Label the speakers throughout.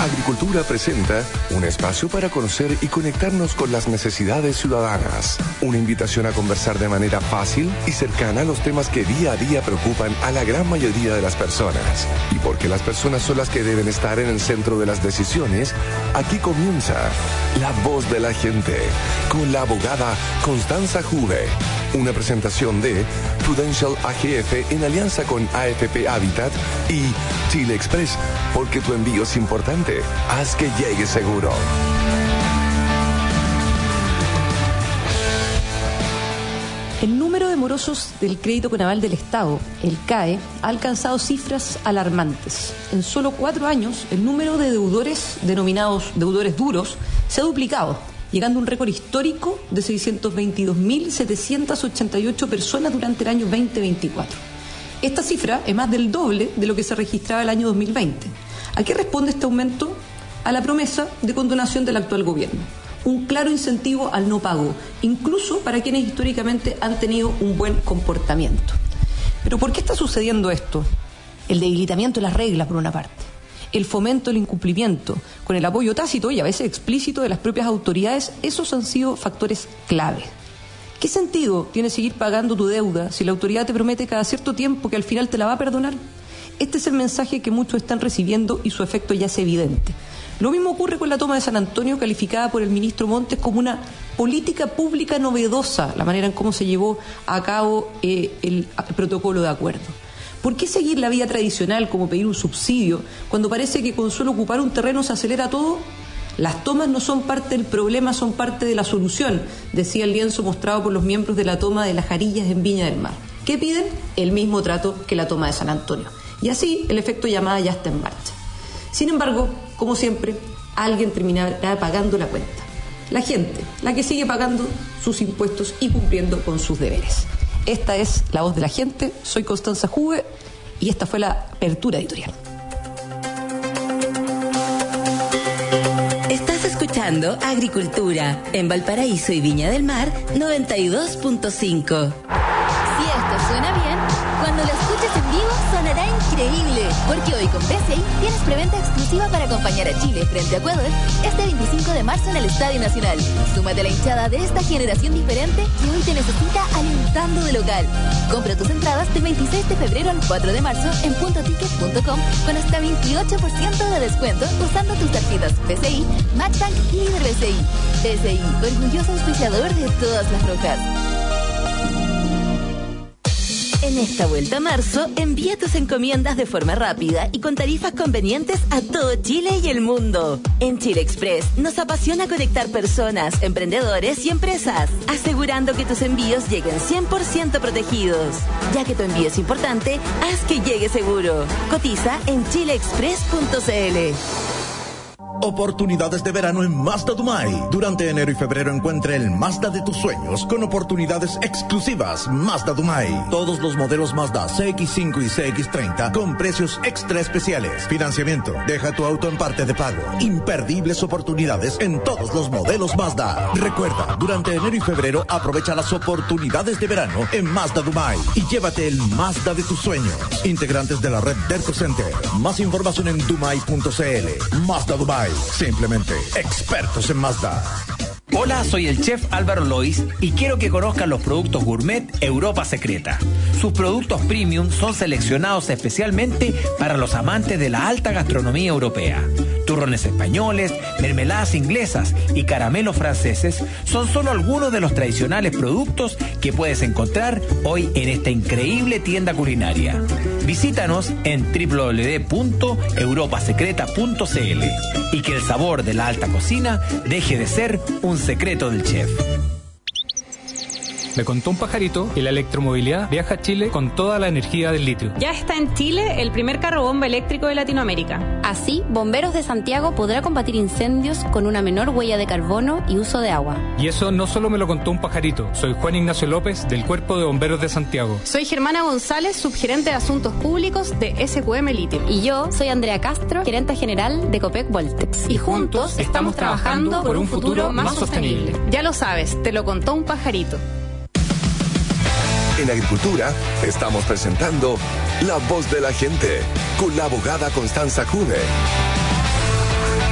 Speaker 1: Agricultura presenta un espacio para conocer y conectarnos con las necesidades ciudadanas. Una invitación a conversar de manera fácil y cercana los temas que día a día preocupan a la gran mayoría de las personas. Y porque las personas son las que deben estar en el centro de las decisiones, aquí comienza La Voz de la Gente, con la abogada Constanza Juve. Una presentación de Prudential AGF en alianza con AFP Habitat y Chile Express, porque tu envío es importante. Haz que llegue seguro.
Speaker 2: El número de morosos del crédito con aval del Estado, el CAE, ha alcanzado cifras alarmantes. En solo 4 años, el número de deudores, denominados deudores duros, se ha duplicado, llegando a un récord histórico de 622.788 personas durante el año 2024. Esta cifra es más del doble de lo que se registraba el año 2020. ¿A qué responde este aumento? A la promesa de condonación del actual gobierno. Un claro incentivo al no pago, incluso para quienes históricamente han tenido un buen comportamiento. ¿Pero por qué está sucediendo esto? El debilitamiento de las reglas, por una parte. El fomento del incumplimiento, con el apoyo tácito y a veces explícito de las propias autoridades, esos han sido factores clave. ¿Qué sentido tiene seguir pagando tu deuda si la autoridad te promete cada cierto tiempo que al final te la va a perdonar? Este es el mensaje que muchos están recibiendo y su efecto ya es evidente. Lo mismo ocurre con la toma de San Antonio, calificada por el ministro Montes como una política pública novedosa, la manera en cómo se llevó a cabo el protocolo de acuerdo. ¿Por qué seguir la vía tradicional como pedir un subsidio cuando parece que con solo ocupar un terreno se acelera todo? Las tomas no son parte del problema, son parte de la solución, decía el lienzo mostrado por los miembros de la toma de Las Jarillas en Viña del Mar. ¿Qué piden? El mismo trato que la toma de San Antonio. Y así el efecto llamada ya está en marcha. Sin embargo, como siempre, alguien terminará pagando la cuenta. La gente, la que sigue pagando sus impuestos y cumpliendo con sus deberes. Esta es La Voz de la Gente, soy Constanza Juve y esta fue la apertura editorial.
Speaker 3: Estás escuchando Agricultura en Valparaíso y Viña del Mar 92.5. Si esto suena bien, cuando lo escuches en vivo sonará increíble, porque hoy con BCI tienes preventa exclusiva para acompañar a Chile frente a Ecuador este 25 de marzo en el Estadio Nacional. Súmate a la hinchada de esta generación diferente que hoy te necesita alentando de local. Compra tus entradas del 26 de febrero al 4 de marzo en puntoticket.com con hasta 28% de descuento usando tus tarjetas BCI, Matchbank y Líder BCI. BCI, orgulloso auspiciador de todas las rojas. En esta vuelta a marzo, envía tus encomiendas de forma rápida y con tarifas convenientes a todo Chile y el mundo. En Chile Express nos apasiona conectar personas, emprendedores y empresas, asegurando que tus envíos lleguen 100% protegidos. Ya que tu envío es importante, haz que llegue seguro. Cotiza en chileexpress.cl.
Speaker 4: Oportunidades de verano en Mazda Dumay. Durante enero y febrero encuentre el Mazda de tus sueños con oportunidades exclusivas. Mazda Dumay. Todos los modelos Mazda CX5 y CX30 con precios extra especiales. Financiamiento. Deja tu auto en parte de pago. Imperdibles oportunidades en todos los modelos Mazda. Recuerda, durante enero y febrero aprovecha las oportunidades de verano en Mazda Dumay y llévate el Mazda de tus sueños. Integrantes de la red Derco Center. Más información en dumay.cl. Mazda Dumay. Simplemente expertos en Mazda.
Speaker 5: Hola, soy el chef Álvaro Lois y quiero que conozcan los productos gourmet Europa Secreta. Sus productos premium son seleccionados especialmente para los amantes de la alta gastronomía europea. Turrones españoles, mermeladas inglesas y caramelos franceses son solo algunos de los tradicionales productos que puedes encontrar hoy en esta increíble tienda culinaria. Visítanos en www.europasecreta.cl y que el sabor de la alta cocina deje de ser un secreto del chef.
Speaker 6: Me contó un pajarito que la electromovilidad viaja a Chile con toda la energía del litio.
Speaker 7: Ya está en Chile el primer carro bomba eléctrico de Latinoamérica.
Speaker 8: Así, Bomberos de Santiago podrá combatir incendios con una menor huella de carbono y uso de agua.
Speaker 6: Y eso no solo me lo contó un pajarito. Soy Juan Ignacio López, del Cuerpo de Bomberos de Santiago.
Speaker 7: Soy Germana González, subgerente de Asuntos Públicos de SQM Litio.
Speaker 8: Y yo soy Andrea Castro, gerente general de Copec Voltex.
Speaker 7: Y juntos estamos trabajando por un futuro más sostenible. Ya lo sabes, te lo contó un pajarito.
Speaker 1: En Agricultura estamos presentando La Voz de la Gente con la abogada Constanza Juve.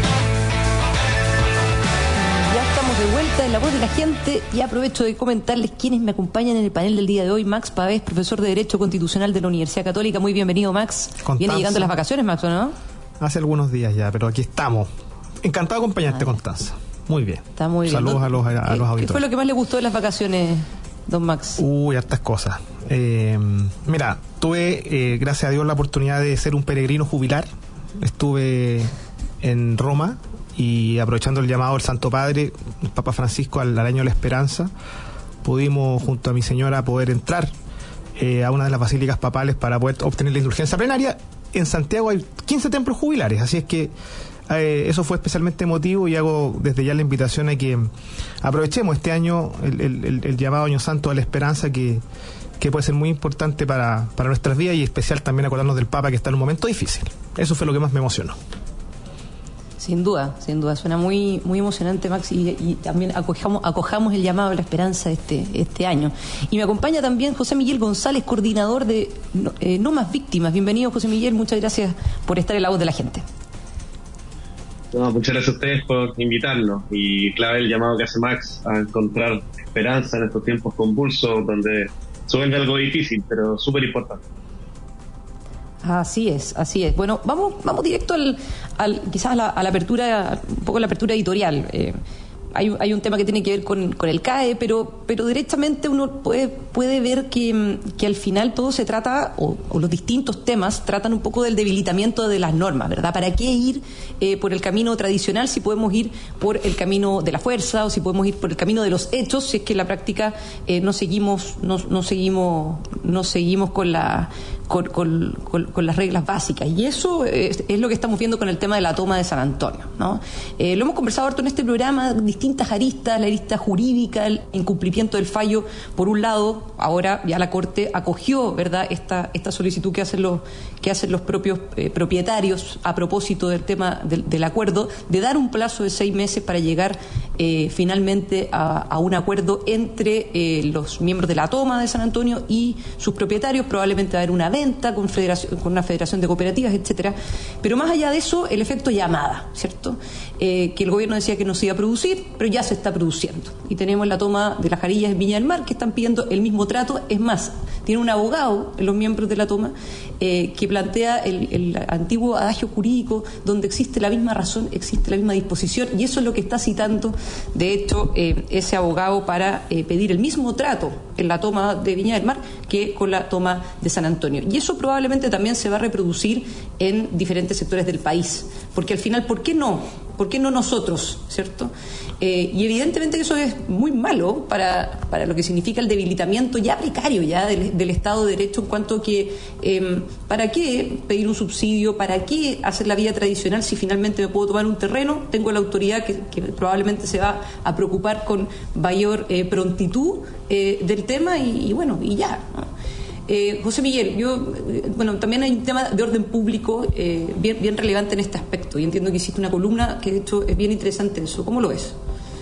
Speaker 2: Estamos de vuelta en La Voz de la Gente y aprovecho de comentarles quiénes me acompañan en el panel del día de hoy. Max Pavés, profesor de Derecho Constitucional de la Universidad Católica. Muy bienvenido, Max.
Speaker 9: Constanza.
Speaker 2: Viene llegando las vacaciones, Max, ¿o no?
Speaker 9: Hace algunos días ya, pero aquí estamos. Encantado de acompañarte, Constanza. Muy bien.
Speaker 2: Está muy bien.
Speaker 9: Saludos a los auditores.
Speaker 2: ¿Qué fue lo que más le gustó de las vacaciones, don Max?
Speaker 9: Hartas cosas. Mira, tuve, gracias a Dios, la oportunidad de ser un peregrino jubilar. Estuve en Roma y aprovechando el llamado del Santo Padre, el Papa Francisco, al año de la Esperanza, pudimos junto a mi señora poder entrar a una de las basílicas papales para poder obtener la indulgencia plenaria. En Santiago hay 15 templos jubilares, así es que eso fue especialmente emotivo y hago desde ya la invitación a que aprovechemos este año el llamado Año Santo a la Esperanza, que puede ser muy importante para nuestras vidas, y especial también acordarnos del Papa, que está en un momento difícil. Eso fue lo que más me emocionó.
Speaker 2: Sin duda, suena muy muy emocionante, Max, y también acojamos el llamado a la esperanza este año. Y me acompaña también José Miguel González, coordinador de No Más Víctimas. Bienvenido, José Miguel, muchas gracias por estar en La Voz de la Gente.
Speaker 10: No, muchas gracias a ustedes por invitarnos, y clave el llamado que hace Max a encontrar esperanza en estos tiempos convulsos donde se vuelve algo difícil, pero súper importante.
Speaker 2: Así es. Bueno, vamos directo quizás a la apertura, un poco la apertura editorial. Hay un tema que tiene que ver con el CAE, pero directamente uno puede ver que al final todo se trata, o los distintos temas tratan un poco del debilitamiento de las normas, ¿verdad? ¿Para qué ir por el camino tradicional si podemos ir por el camino de la fuerza, o si podemos ir por el camino de los hechos, si es que en la práctica no seguimos con las reglas básicas? Y eso es lo que estamos viendo con el tema de la toma de San Antonio, ¿no? Lo hemos conversado harto en este programa, distintas aristas, la arista jurídica, el incumplimiento del fallo, por un lado. Ahora ya la Corte acogió, ¿verdad?, esta solicitud que hacen los propios propietarios a propósito del tema del acuerdo, de dar un plazo de 6 meses para llegar finalmente a un acuerdo entre los miembros de la toma de San Antonio y sus propietarios. Probablemente va a haber una venta con una federación de cooperativas, etcétera. Pero más allá de eso, el efecto llamada, ¿cierto? Que el gobierno decía que no se iba a producir, pero ya se está produciendo. Y tenemos la toma de las Jarillas en Viña del Mar, que están pidiendo el mismo trato. Es más, tiene un abogado en los miembros de la toma que plantea el antiguo adagio jurídico, donde existe la misma razón, existe la misma disposición, y eso es lo que está citando, de hecho, ese abogado para pedir el mismo trato en la toma de Viña del Mar que con la toma de San Antonio. Y eso probablemente también se va a reproducir en diferentes sectores del país, porque al final, ¿por qué no nosotros, ¿cierto? Y evidentemente eso es muy malo para lo que significa el debilitamiento ya precario ya del Estado de Derecho, en cuanto a que ¿para qué pedir un subsidio? ¿Para qué hacer la vía tradicional si finalmente me puedo tomar un terreno? Tengo la autoridad que probablemente se va a preocupar con mayor prontitud del tema, y bueno, y ya, ¿no? José Miguel, también hay un tema de orden público bien relevante en este aspecto, y entiendo que hiciste una columna que de hecho es bien interesante en eso. ¿Cómo lo ves?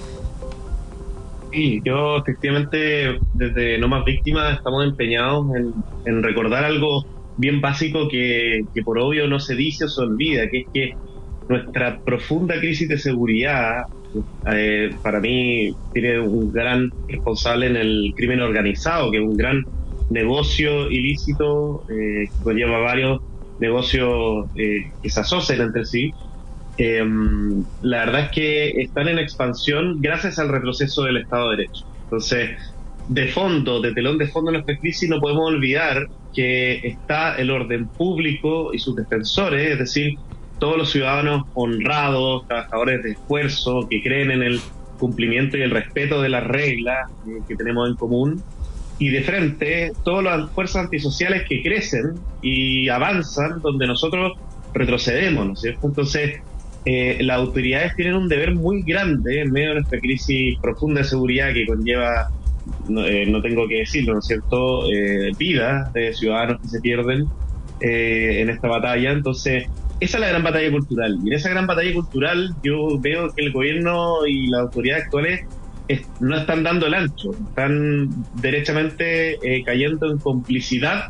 Speaker 10: Sí, yo efectivamente desde No Más Víctimas estamos empeñados en recordar algo bien básico que por obvio no se dice o se olvida, que es que nuestra profunda crisis de seguridad, para mí, tiene un gran responsable en el crimen organizado, que es un gran negocio ilícito que conlleva varios negocios que se asocian entre sí. La verdad es que están en expansión gracias al retroceso del Estado de Derecho. Entonces, de telón de fondo de nuestra crisis, no podemos olvidar que está el orden público y sus defensores, es decir, todos los ciudadanos honrados, trabajadores de esfuerzo, que creen en el cumplimiento y el respeto de las reglas que tenemos en común. Y de frente, todas las fuerzas antisociales que crecen y avanzan donde nosotros retrocedemos, ¿no es cierto? Entonces, las autoridades tienen un deber muy grande en medio de nuestra crisis profunda de seguridad que conlleva, no tengo que decirlo, ¿no es cierto?, vidas de ciudadanos que se pierden en esta batalla. Entonces, esa es la gran batalla cultural. Y en esa gran batalla cultural yo veo que el gobierno y las autoridades actuales no están dando el ancho, están derechamente cayendo en complicidad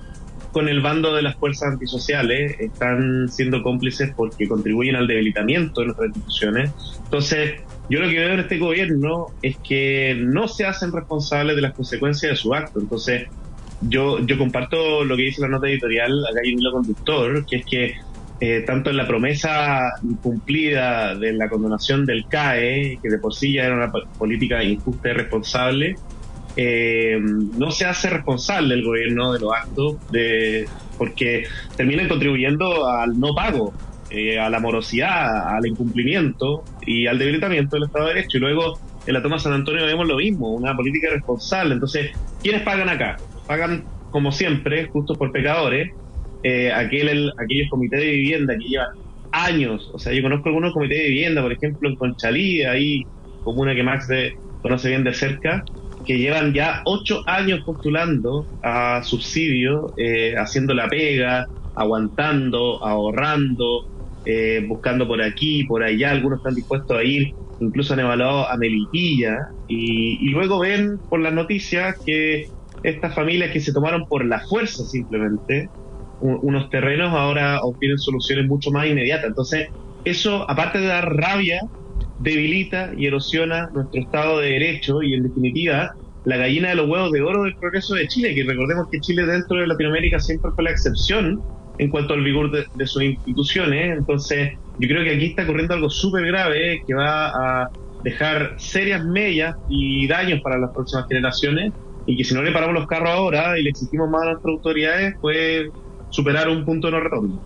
Speaker 10: con el bando de las fuerzas antisociales, están siendo cómplices porque contribuyen al debilitamiento de nuestras instituciones. Entonces, yo lo que veo en este gobierno es que no se hacen responsables de las consecuencias de su acto. Entonces, yo comparto lo que dice la nota editorial, acá hay un hilo conductor, que es que tanto en la promesa incumplida de la condonación del CAE, que de por sí ya era una política injusta y irresponsable, no se hace responsable el gobierno de los actos, porque terminan contribuyendo al no pago, a la morosidad, al incumplimiento y al debilitamiento del Estado de Derecho. Y luego en la toma de San Antonio vemos lo mismo, una política irresponsable. Entonces, ¿quiénes pagan acá? Pagan, como siempre, justos por pecadores, aquellos comités de vivienda que llevan años. O sea, yo conozco algunos comités de vivienda, por ejemplo en Conchalí, ahí comuna que Max conoce bien de cerca, que llevan ya 8 años postulando a subsidio, haciendo la pega, aguantando, ahorrando, buscando por aquí, por allá. Algunos están dispuestos a ir, incluso han evaluado a Melipilla, y luego ven por las noticias que estas familias que se tomaron por la fuerza simplemente unos terrenos ahora obtienen soluciones mucho más inmediatas. Entonces, eso, aparte de dar rabia, debilita y erosiona nuestro Estado de Derecho y, en definitiva, la gallina de los huevos de oro del progreso de Chile, que recordemos que Chile dentro de Latinoamérica siempre fue la excepción en cuanto al vigor de sus instituciones. Entonces, yo creo que aquí está ocurriendo algo súper grave que va a dejar serias mellas y daños para las próximas generaciones, y que si no le paramos los carros ahora y le exigimos más a nuestras autoridades, puede superar un punto de no retorno.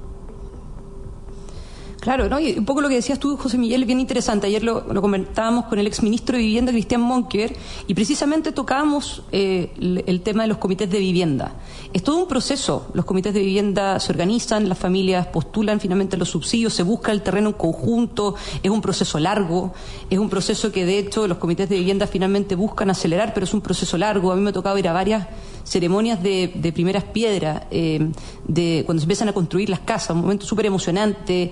Speaker 2: Claro, ¿no? Y un poco lo que decías tú, José Miguel, es bien interesante. Ayer lo comentábamos con el exministro de Vivienda, Cristian Monkever, y precisamente tocábamos el tema de los comités de vivienda. Es todo un proceso. Los comités de vivienda se organizan, las familias postulan finalmente los subsidios, se busca el terreno en conjunto, es un proceso largo, es un proceso que de hecho los comités de vivienda finalmente buscan acelerar, pero es un proceso largo. A mí me ha tocado ir a varias ceremonias de primeras piedras, de cuando se empiezan a construir las casas, un momento súper emocionante,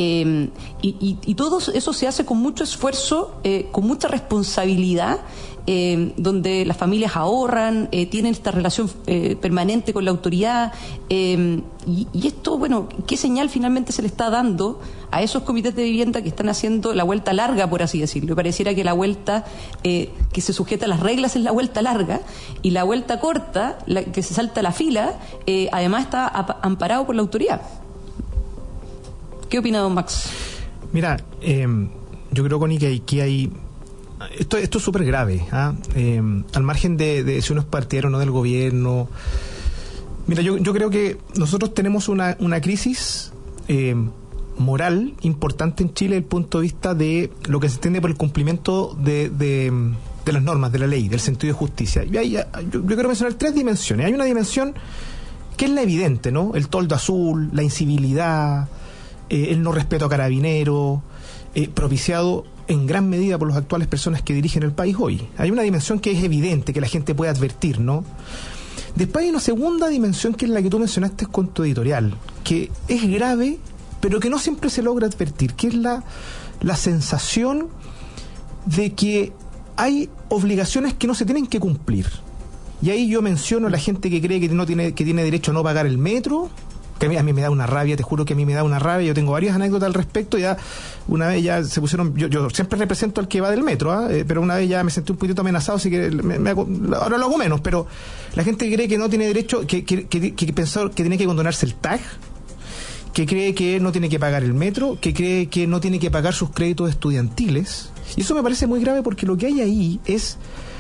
Speaker 2: y todo eso se hace con mucho esfuerzo, con mucha responsabilidad, donde las familias ahorran, tienen esta relación permanente con la autoridad, y esto, bueno, ¿qué señal finalmente se le está dando a esos comités de vivienda que están haciendo la vuelta larga, por así decirlo? Pareciera que la vuelta que se sujeta a las reglas es la vuelta larga, y la vuelta corta, la que se salta la fila, además está amparado por la autoridad. ¿Qué opina don Max?
Speaker 9: Mira, yo creo, Connie, que aquí hay... Esto es súper grave, al margen de si uno es partidario o no del gobierno. Mira, yo creo que nosotros tenemos una crisis moral importante en Chile desde el punto de vista de lo que se entiende por el cumplimiento de las normas, de la ley, del sentido de justicia. Y yo quiero mencionar 3 dimensiones. Hay una dimensión que es la evidente, ¿no? El toldo azul, la incivilidad, el no respeto a carabineros, propiciado en gran medida por las actuales personas que dirigen el país hoy. Hay una dimensión que es evidente, que la gente puede advertir, ¿no? Después hay una segunda dimensión, que es la que tú mencionaste con tu editorial, que es grave, pero que no siempre se logra advertir, que es la sensación de que hay obligaciones que no se tienen que cumplir. Y ahí yo menciono a la gente que cree que tiene derecho a no pagar el metro, que a mí me da una rabia, te juro que a mí me da una rabia. Yo tengo varias anécdotas al respecto. Ya una vez ya se pusieron, yo siempre represento al que va del metro, pero una vez ya me sentí un poquito amenazado, así que ahora lo hago menos. Pero la gente que cree que no tiene derecho, que pensó que tiene que condonarse el TAG, que cree que no tiene que pagar el metro, que cree que no tiene que pagar sus créditos estudiantiles. Y eso me parece muy grave, porque lo que hay ahí es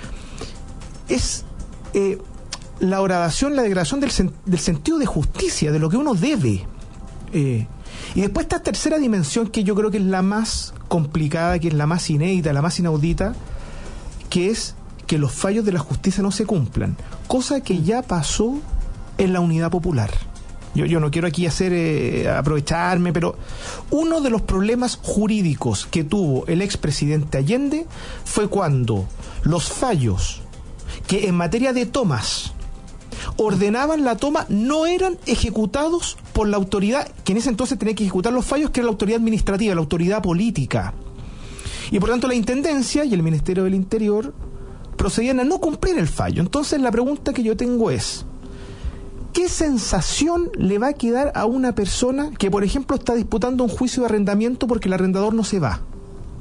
Speaker 9: la horadación, la degradación del sentido de justicia, de lo que uno debe. Y después esta tercera dimensión, que yo creo que es la más complicada, que es la más inédita, la más inaudita, que es que los fallos de la justicia no se cumplan, cosa que ya pasó en la Unidad Popular. Yo no quiero aquí aprovecharme, pero uno de los problemas jurídicos que tuvo el expresidente Allende fue cuando los fallos que en materia de tomas ordenaban la toma no eran ejecutados por la autoridad que en ese entonces tenía que ejecutar los fallos, que era la autoridad administrativa, la autoridad política. Y por tanto la Intendencia y el Ministerio del Interior procedían a no cumplir el fallo. Entonces la pregunta que yo tengo es, ¿qué sensación le va a quedar a una persona que, por ejemplo, está disputando un juicio de arrendamiento porque el arrendador no se va?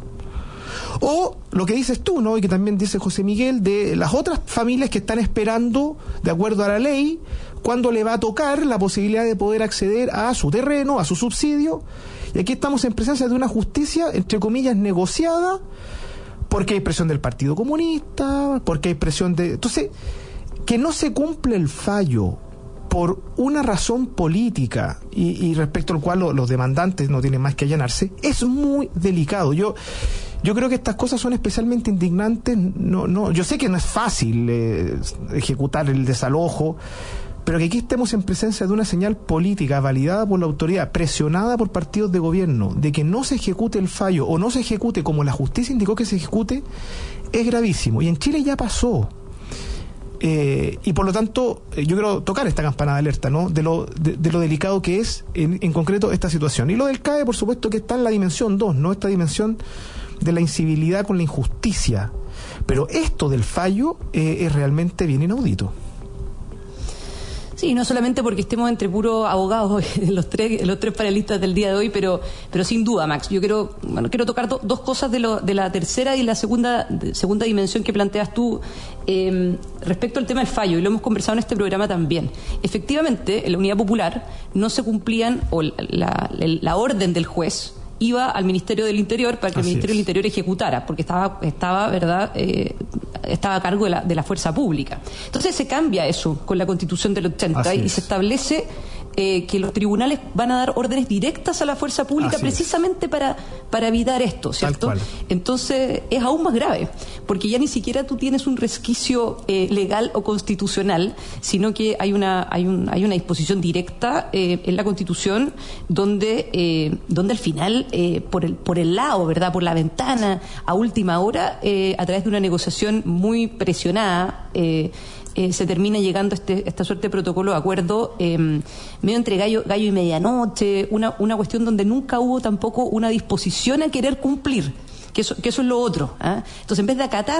Speaker 9: O lo que dices tú, ¿no? Y que también dice José Miguel, de las otras familias que están esperando, de acuerdo a la ley, cuándo le va a tocar la posibilidad de poder acceder a su terreno, a su subsidio. Y aquí estamos en presencia de una justicia, entre comillas, negociada, porque hay presión del Partido Comunista, porque hay presión de... Entonces, que no se cumple el fallo por una razón política y respecto al cual los demandantes no tienen más que allanarse, es muy delicado. Yo creo que estas cosas son especialmente indignantes. Yo sé que no es fácil ejecutar el desalojo, pero que aquí estemos en presencia de una señal política validada por la autoridad, presionada por partidos de gobierno, de que no se ejecute el fallo o no se ejecute como la justicia indicó que se ejecute, es gravísimo. Y en Chile ya pasó. Y por lo tanto, yo quiero tocar esta campana de alerta, ¿no? De lo delicado que es en concreto esta situación. Y lo del CAE, por supuesto, que está en la dimensión 2, ¿no? Esta dimensión de la incivilidad con la injusticia. Pero esto del fallo es realmente bien inaudito.
Speaker 2: Sí, no solamente porque estemos entre puros abogados los tres panelistas del día de hoy, pero sin duda, Max, yo quiero tocar dos cosas de la tercera y la segunda dimensión que planteas tú respecto al tema del fallo, y lo hemos conversado en este programa también. Efectivamente, en la Unidad Popular no se cumplían, o la orden del juez iba al Ministerio del Interior para que el Ministerio del Interior ejecutara, porque estaba ¿verdad? Estaba a cargo de la fuerza pública. Entonces se cambia eso con la Constitución del 80 y se establece que los tribunales van a dar órdenes directas a la fuerza pública precisamente para evitar esto, ¿cierto? Entonces es aún más grave, porque ya ni siquiera tú tienes un resquicio legal o constitucional, sino que hay una disposición directa en la Constitución donde al final por el lado, ¿verdad? Por la ventana, a última hora, a través de una negociación muy presionada, se termina llegando esta suerte de protocolo de acuerdo medio entre gallo y medianoche, una cuestión donde nunca hubo tampoco una disposición a querer cumplir, que eso es lo otro, ¿eh? Entonces, en vez de acatar,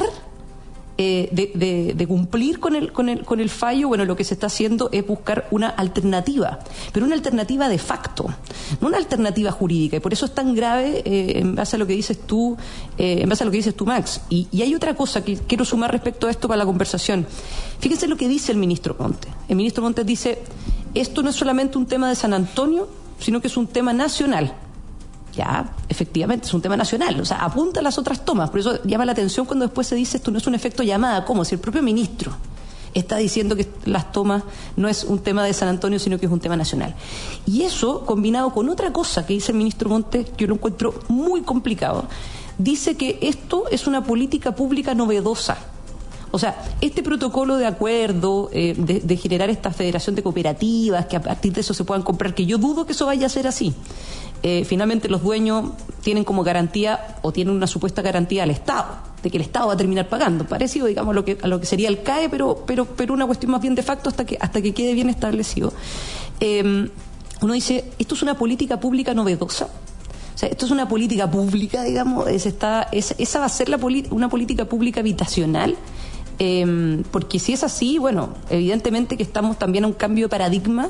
Speaker 2: de cumplir con el fallo, bueno, lo que se está haciendo es buscar una alternativa, pero una alternativa de facto, no una alternativa jurídica, y por eso es tan grave en base a lo que dices tú, Max. Y hay otra cosa que quiero sumar respecto a esto para la conversación. Fíjense lo que dice el ministro Montes. El ministro Montes dice: esto no es solamente un tema de San Antonio, sino que es un tema nacional. Ya, efectivamente, es un tema nacional, o sea, apunta a las otras tomas, por eso llama la atención cuando después se dice esto no es un efecto llamada, como si el propio ministro está diciendo que las tomas no es un tema de San Antonio, sino que es un tema nacional. Y eso, combinado con otra cosa que dice el ministro Montes, que yo lo encuentro muy complicado, dice que esto es una política pública novedosa. O sea, este protocolo de acuerdo de generar esta federación de cooperativas, que a partir de eso se puedan comprar, que yo dudo que eso vaya a ser así. Finalmente los dueños tienen como garantía, o tienen una supuesta garantía al Estado, de que el Estado va a terminar pagando, parecido, digamos, a lo que sería el CAE, pero una cuestión más bien de facto hasta que quede bien establecido. Uno dice, ¿esto es una política pública novedosa? O sea, esto es una política pública, digamos, esa va a ser una política pública habitacional. Porque si es así, bueno, evidentemente que estamos también a un cambio de paradigma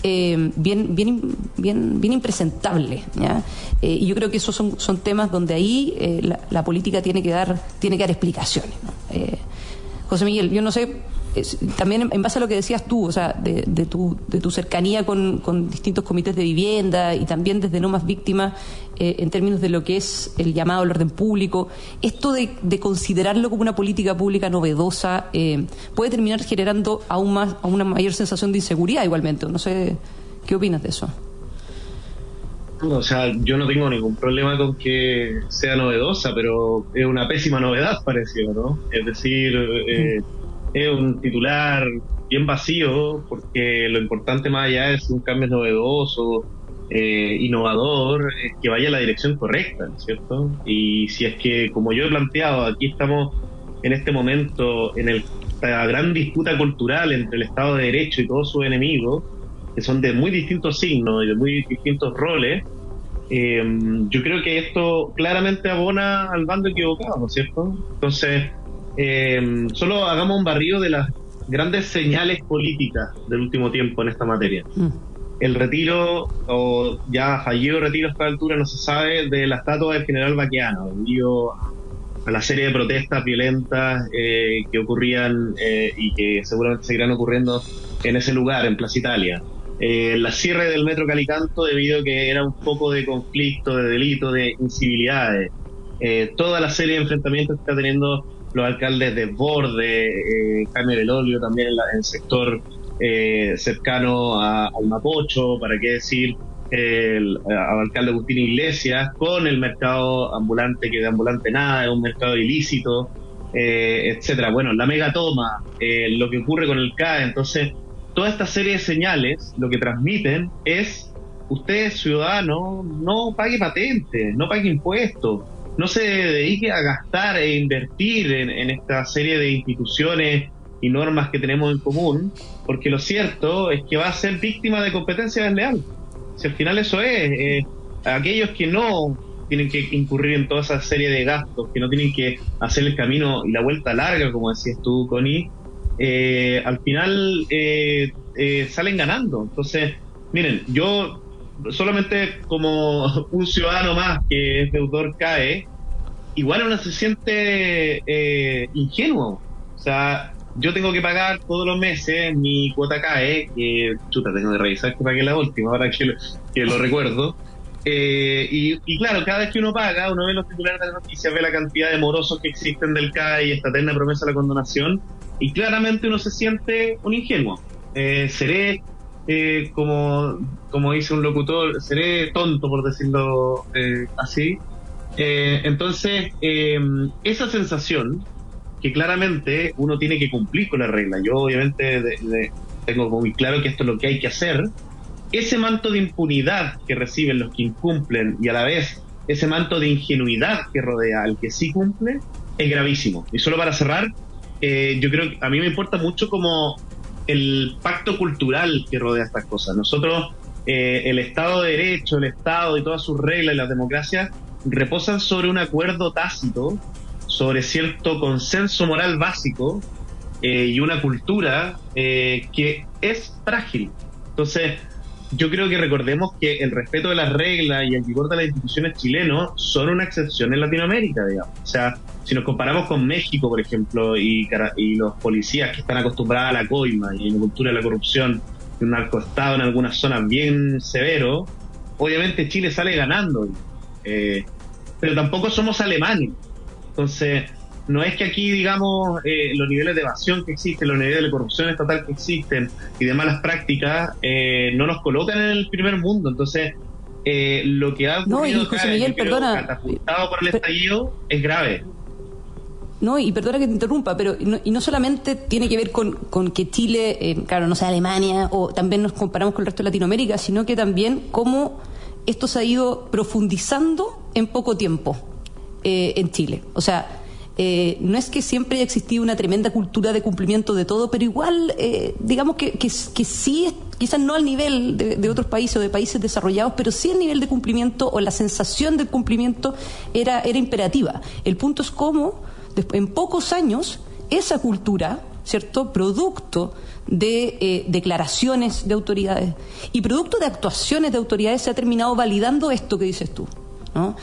Speaker 2: bien impresentable, ¿ya? Y yo creo que esos son temas donde ahí la política tiene que dar explicaciones, ¿no? José Miguel, yo no sé, también en base a lo que decías tú, o sea, de tu cercanía con distintos comités de vivienda y también desde No Más Víctimas, en términos de lo que es el llamado al orden público, esto de considerarlo como una política pública novedosa puede terminar generando aún una mayor sensación de inseguridad igualmente. No sé, ¿qué opinas de eso?
Speaker 10: O sea, yo no tengo ningún problema con que sea novedosa, pero es una pésima novedad, pareció, ¿no? Es decir, es un titular bien vacío, porque lo importante más allá es un cambio novedoso, innovador, que vaya en la dirección correcta, ¿no es cierto? Y si es que, como yo he planteado, aquí estamos en este momento en la gran disputa cultural entre el Estado de Derecho y todos sus enemigos, que son de muy distintos signos y de muy distintos roles, yo creo que esto claramente abona al bando equivocado, ¿no es cierto? Entonces, solo hagamos un barrido de grandes señales políticas del último tiempo en esta materia. El retiro, o ya fallido retiro a esta altura, no se sabe, de la estatua del general Baqueano, debido a la serie de protestas violentas que ocurrían y que seguramente seguirán ocurriendo en ese lugar, en Plaza Italia. La cierre del metro Calicanto, debido a que era un foco de conflicto, de delito, de incivilidades. Toda la serie de enfrentamientos que está teniendo los alcaldes de Borde, Jaime Belolio también en el sector cercano al Mapocho, para qué decir al alcalde Agustín Iglesias, con el mercado ambulante, que de ambulante nada, es un mercado ilícito, etcétera. Bueno, la megatoma, lo que ocurre con el CAE. Entonces, toda esta serie de señales lo que transmiten es: usted, ciudadano, no pague patente, no pague impuestos, no se dedique a gastar e invertir en esta serie de instituciones y normas que tenemos en común, porque lo cierto es que va a ser víctima de competencia desleal. Si al final eso es, aquellos que no tienen que incurrir en toda esa serie de gastos, que no tienen que hacer el camino y la vuelta larga, como decías tú, Connie, al final salen ganando. Entonces, miren, yo solamente como un ciudadano más que es deudor CAE, igual uno se siente ingenuo. O sea, yo tengo que pagar todos los meses mi cuota CAE, que tengo que revisar que pagué la última, ahora que lo recuerdo. Y claro, cada vez que uno paga, uno ve los titulares de las noticias, ve la cantidad de morosos que existen del CAE y esta eterna promesa de la condonación, y claramente uno se siente un ingenuo. Seré, como dice un locutor, seré tonto, por decirlo así. Entonces, esa sensación que claramente uno tiene que cumplir con la regla. Yo obviamente tengo muy claro que esto es lo que hay que hacer. Ese manto de impunidad que reciben los que incumplen, y a la vez ese manto de ingenuidad que rodea al que sí cumple, es gravísimo. Y solo para cerrar, yo creo que a mí me importa mucho como el pacto cultural que rodea estas cosas. Nosotros, el Estado de Derecho, el Estado y todas sus reglas y las democracias reposan sobre un acuerdo tácito, sobre cierto consenso moral básico y una cultura que es frágil. Entonces, yo creo que recordemos que el respeto de las reglas y el vigor de las instituciones chilenos son una excepción en Latinoamérica, digamos. O sea, si nos comparamos con México, por ejemplo, y los policías que están acostumbrados a la coima y a la cultura de la corrupción, un narcoestado en algunas zonas bien severo, obviamente Chile sale ganando. Pero tampoco somos alemanes. Entonces, no es que aquí, digamos, los niveles de evasión que existen, los niveles de corrupción estatal que existen y de malas prácticas no nos colocan en el primer mundo. Entonces, lo que ha ocurrido
Speaker 2: no, y José Miguel, perdona,
Speaker 10: catapultado por el estallido es grave.
Speaker 2: No, y perdona que te interrumpa, pero no solamente tiene que ver con que Chile, claro, no sea Alemania, o también nos comparamos con el resto de Latinoamérica, sino que también cómo esto se ha ido profundizando en poco tiempo en Chile. O sea, no es que siempre haya existido una tremenda cultura de cumplimiento de todo, pero igual, digamos que sí, quizás no al nivel de otros países o de países desarrollados, pero sí el nivel de cumplimiento o la sensación del cumplimiento era imperativa. El punto es cómo, en pocos años, esa cultura, ¿cierto?, producto de declaraciones de autoridades y producto de actuaciones de autoridades, se ha terminado validando esto que dices tú, ¿no?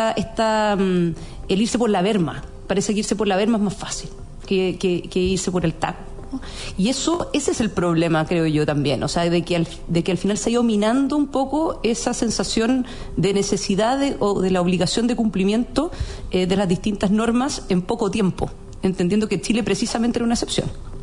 Speaker 2: El irse por la berma. Parece que irse por la berma es más fácil que irse por el taco, ¿no? Y ese es el problema, creo yo también, o sea, de que al final se ha ido minando un poco esa sensación de necesidad o de la obligación de cumplimiento de las distintas normas en poco tiempo, entendiendo que Chile precisamente era una excepción.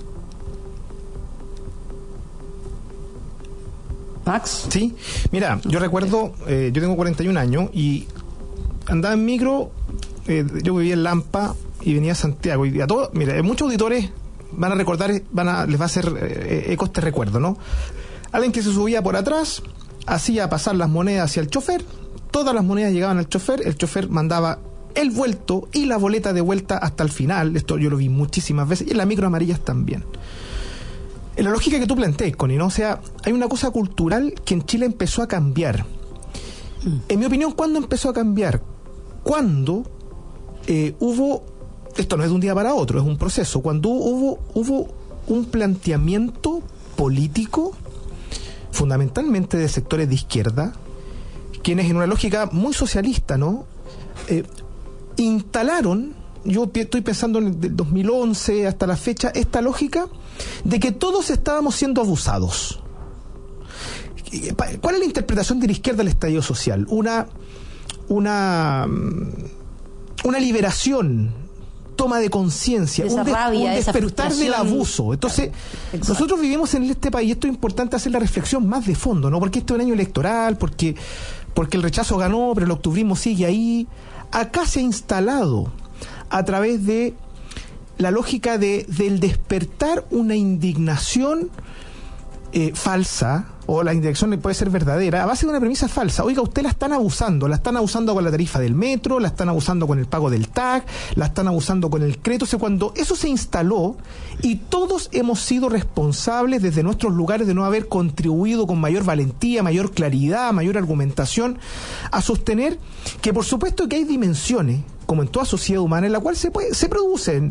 Speaker 2: Max.
Speaker 9: Sí, mira, yo recuerdo, yo tengo 41 años y andaba en micro, yo vivía en Lampa y venía a Santiago, y a todos, mira, muchos auditores van a recordar, les va a hacer eco este recuerdo, ¿no? Alguien que se subía por atrás, hacía pasar las monedas hacia el chofer, todas las monedas llegaban al chofer, el chofer mandaba el vuelto y la boleta de vuelta hasta el final. Esto yo lo vi muchísimas veces, y en las micro amarillas también. En la lógica que tú planteas, Connie, ¿no? O sea, hay una cosa cultural que en Chile empezó a cambiar. En mi opinión, ¿cuándo empezó a cambiar? Cuando hubo, esto no es de un día para otro, es un proceso, cuando hubo un planteamiento político fundamentalmente de sectores de izquierda, quienes en una lógica muy socialista, ¿no? Instalaron, yo estoy pensando en el 2011 hasta la fecha, esta lógica de que todos estábamos siendo abusados. ¿Cuál es la interpretación de la izquierda del estallido social? Una liberación, toma de conciencia, un despertar del abuso. Entonces, nosotros vivimos en este país, esto es importante hacer la reflexión más de fondo, ¿no? Porque esto es un año electoral, porque el rechazo ganó, pero el octubrismo sigue ahí. Acá se ha instalado, a través de la lógica del despertar, una indignación falsa, o la indignación puede ser verdadera, a base de una premisa falsa. Oiga, usted la están abusando con la tarifa del metro, la están abusando con el pago del TAC, la están abusando con el crédito. O sea, cuando eso se instaló, y todos hemos sido responsables desde nuestros lugares de no haber contribuido con mayor valentía, mayor claridad, mayor argumentación, a sostener que por supuesto que hay dimensiones, como en toda sociedad humana, en la cual se producen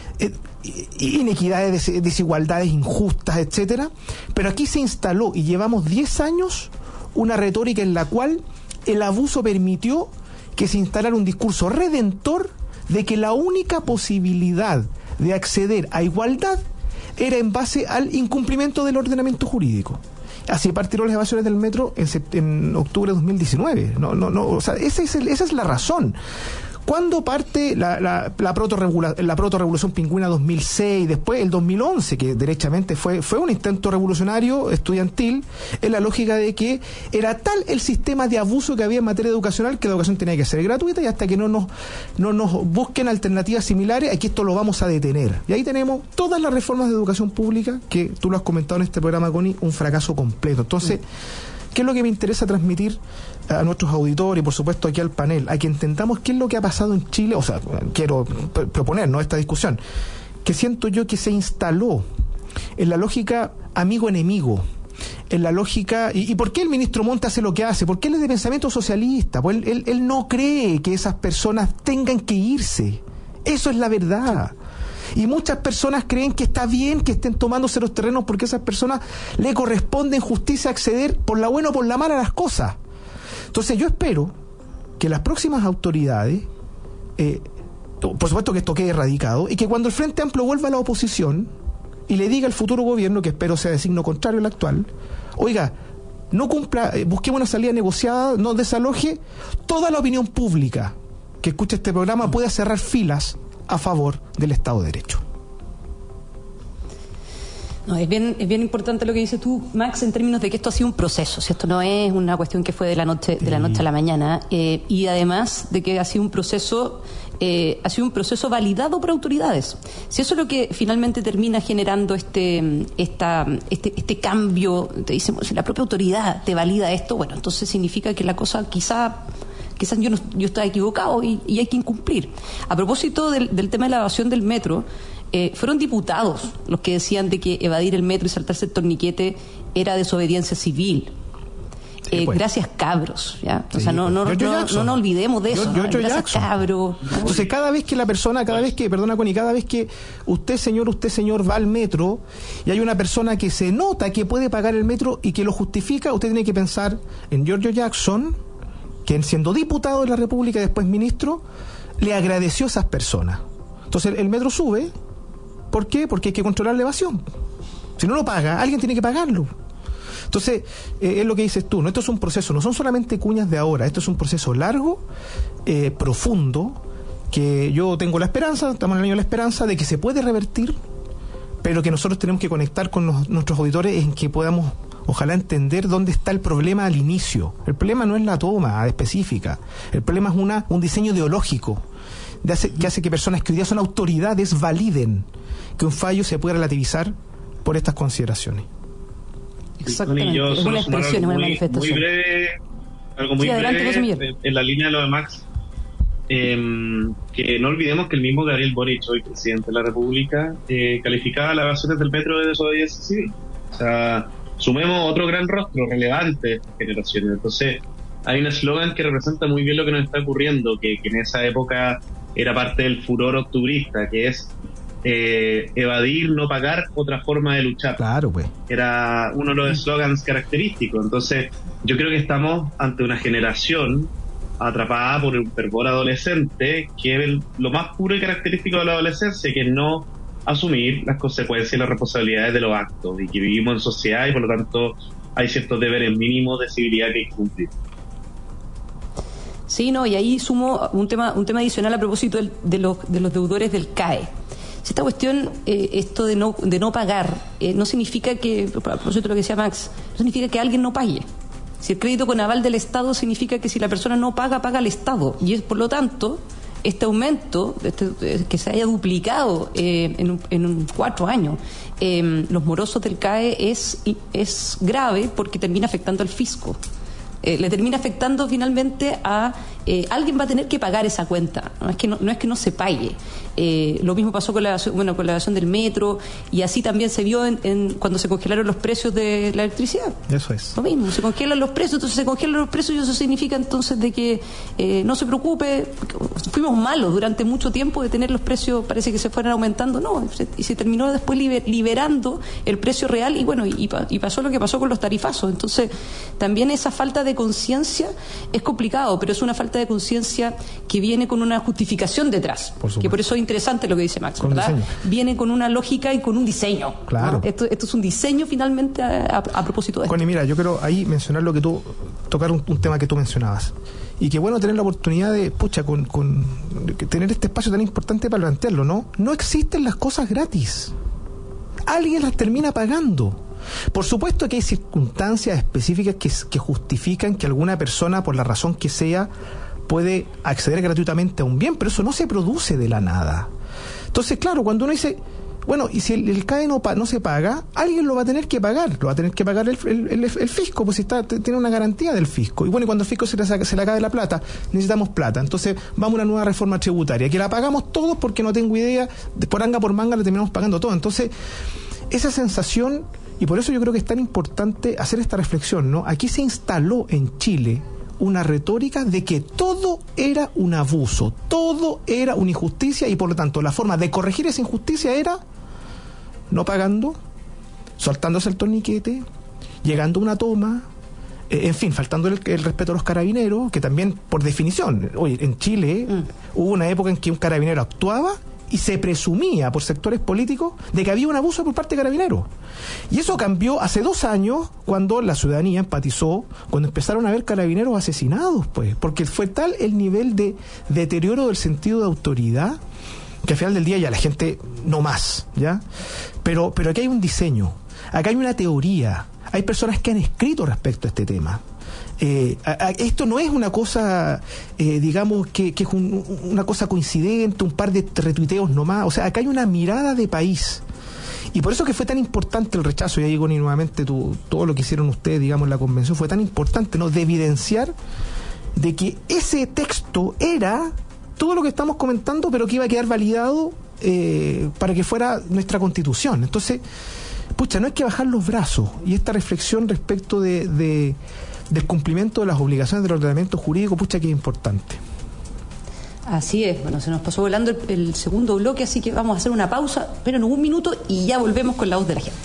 Speaker 9: inequidades, desigualdades injustas, etcétera, pero aquí se instaló, y llevamos 10 años, una retórica en la cual el abuso permitió que se instalara un discurso redentor de que la única posibilidad de acceder a igualdad era en base al incumplimiento del ordenamiento jurídico. Así partieron las evasiones del metro en octubre de 2019. O sea, esa es la razón. ¿Cuándo parte la proto-revolución pingüina 2006, después el 2011, que derechamente fue un intento revolucionario estudiantil, en la lógica de que era tal el sistema de abuso que había en materia educacional que la educación tenía que ser gratuita, y hasta que no nos busquen alternativas similares, aquí esto lo vamos a detener? Y ahí tenemos todas las reformas de educación pública, que tú lo has comentado en este programa, Connie, un fracaso completo. Entonces, ¿qué es lo que me interesa transmitir a nuestros auditores y por supuesto aquí al panel? A que entendamos qué es lo que ha pasado en Chile. O sea, quiero proponer, ¿no?, esta discusión, que siento yo que se instaló en la lógica amigo-enemigo, en la lógica... ¿Y por qué el ministro Montt hace lo que hace? Porque él es de pensamiento socialista, pues él no cree que esas personas tengan que irse. Eso es la verdad. Y muchas personas creen que está bien que estén tomándose los terrenos porque a esas personas le corresponde en justicia acceder por la buena o por la mala a las cosas. Entonces yo espero que las próximas autoridades, por supuesto que esto quede erradicado, y que cuando el Frente Amplio vuelva a la oposición y le diga al futuro gobierno, que espero sea de signo contrario al actual, oiga, no cumpla, busquemos una salida negociada, no desaloje, toda la opinión pública que escuche este programa pueda cerrar filas a favor del Estado de Derecho.
Speaker 2: No, es bien importante lo que dices tú, Max, en términos de que esto ha sido un proceso. Si esto no es una cuestión que fue de la noche a la mañana, y además de que ha sido un proceso validado por autoridades. Si eso es lo que finalmente termina generando este cambio, te dicen, si la propia autoridad te valida esto, bueno, entonces significa que la cosa quizás yo estaba equivocado y hay que incumplir. A propósito del tema de la evasión del metro, fueron diputados los que decían de que evadir el metro y saltarse el torniquete era desobediencia civil. Pues. Gracias, cabros, ¿ya? O sea, no olvidemos de eso. Gracias, cabros.
Speaker 9: Entonces, cada vez que usted señor va al metro y hay una persona que se nota que puede pagar el metro y que lo justifica, usted tiene que pensar en Giorgio Jackson, quien siendo diputado de la República y después ministro, le agradeció a esas personas. Entonces el metro sube. ¿Por qué? Porque hay que controlar la evasión. Si no lo paga, alguien tiene que pagarlo. Entonces, es lo que dices tú, ¿no? Esto es un proceso, no son solamente cuñas de ahora, esto es un proceso largo, profundo, que yo tengo la esperanza, estamos en el año de la esperanza, de que se puede revertir, pero que nosotros tenemos que conectar con nuestros auditores en que podamos, ojalá, entender dónde está el problema al inicio. El problema no es la toma específica, el problema es un diseño ideológico que hace que personas que hoy día son autoridades validen que un fallo se puede relativizar por estas consideraciones.
Speaker 2: Exactamente,
Speaker 10: yo
Speaker 2: es una expresión, es una manifestación.
Speaker 10: Algo muy breve en la línea de lo de Max, que no olvidemos que el mismo Gabriel Boric, hoy presidente de la República, calificaba las evasiones del metro de desobediencia civil. O sea, sumemos otro gran rostro relevante de estas generaciones. Entonces, hay un eslogan que representa muy bien lo que nos está ocurriendo, que en esa época era parte del furor octubrista, que es evadir, no pagar, otra forma de luchar.
Speaker 9: Claro, pues.
Speaker 10: Era uno de los eslogans característicos. Entonces, yo creo que estamos ante una generación atrapada por un fervor adolescente, que es lo más puro y característico de la adolescencia, que es no asumir las consecuencias y las responsabilidades de los actos, y que vivimos en sociedad y por lo tanto hay ciertos deberes mínimos de civilidad que hay que cumplir.
Speaker 2: Sí, no, y ahí sumo un tema adicional a propósito de los deudores del CAE. Si esta cuestión, esto de no pagar, no significa que, a propósito de lo que decía Max, no significa que alguien no pague. Si el crédito con aval del Estado significa que si la persona no paga, paga el Estado. Y es por lo tanto, este aumento, que se haya duplicado en 4 años, los morosos del CAE es grave porque termina afectando al fisco. Le termina afectando finalmente a alguien va a tener que pagar esa cuenta. No es que no se pague. Lo mismo pasó con la evasión del metro, y así también se vio cuando se congelaron los precios de la electricidad.
Speaker 9: Eso es.
Speaker 2: Lo mismo, se congelan los precios, y eso significa entonces de que no se preocupe. Fuimos malos durante mucho tiempo de tener los precios, parece que se fueran aumentando, y se terminó después liberando el precio real, y pasó lo que pasó con los tarifazos. Entonces, también esa falta de conciencia es complicado, pero es una falta de conciencia que viene con una justificación detrás, que por eso es interesante lo que dice Max, ¿verdad? Viene con una lógica y con un diseño.
Speaker 9: Claro.
Speaker 2: ¿No? Esto es un diseño finalmente a propósito de esto.
Speaker 9: Connie, mira, yo quiero ahí mencionar lo que tú, tocar un tema que tú mencionabas. Y qué bueno tener la oportunidad de, con tener este espacio tan importante para plantearlo, ¿no? No existen las cosas gratis. Alguien las termina pagando. Por supuesto que hay circunstancias específicas que justifican que alguna persona, por la razón que sea, puede acceder gratuitamente a un bien, pero eso no se produce de la nada. Entonces, claro, cuando uno dice, bueno, y si el CAE no se paga, alguien lo va a tener que pagar, el fisco, pues si tiene una garantía del fisco. Y bueno, y cuando el fisco se le acabe la plata, necesitamos plata. Entonces, vamos a una nueva reforma tributaria, que la pagamos todos porque no tengo idea, por anga por manga la terminamos pagando todo. Entonces, esa sensación, y por eso yo creo que es tan importante hacer esta reflexión, ¿no? Aquí se instaló en Chile una retórica de que todo era un abuso, todo era una injusticia, y por lo tanto la forma de corregir esa injusticia era no pagando, soltándose el torniquete, llegando a una toma, en fin, faltando el respeto a los carabineros, que también, por definición, oye, en Chile hubo una época en que un carabinero actuaba y se presumía por sectores políticos de que había un abuso por parte de carabineros. Y eso cambió hace 2 años, cuando la ciudadanía empatizó, cuando empezaron a haber carabineros asesinados, pues, porque fue tal el nivel de deterioro del sentido de autoridad que al final del día ya la gente no más, ¿ya? Pero aquí hay un diseño, acá hay una teoría, hay personas que han escrito respecto a este tema. Esto no es una cosa, digamos, que es una cosa coincidente, un par de retuiteos nomás. O sea, acá hay una mirada de país. Y por eso que fue tan importante el rechazo, y ahí, Connie, nuevamente todo lo que hicieron ustedes, digamos, en la convención, fue tan importante, ¿no?, de evidenciar de que ese texto era todo lo que estamos comentando, pero que iba a quedar validado para que fuera nuestra Constitución. Entonces, no hay que bajar los brazos. Y esta reflexión respecto del cumplimiento de las obligaciones del ordenamiento jurídico, que es importante.
Speaker 2: Así es. Bueno, se nos pasó volando el segundo bloque, así que vamos a hacer una pausa, pero en 1 minuto, y ya volvemos con la voz de la gente.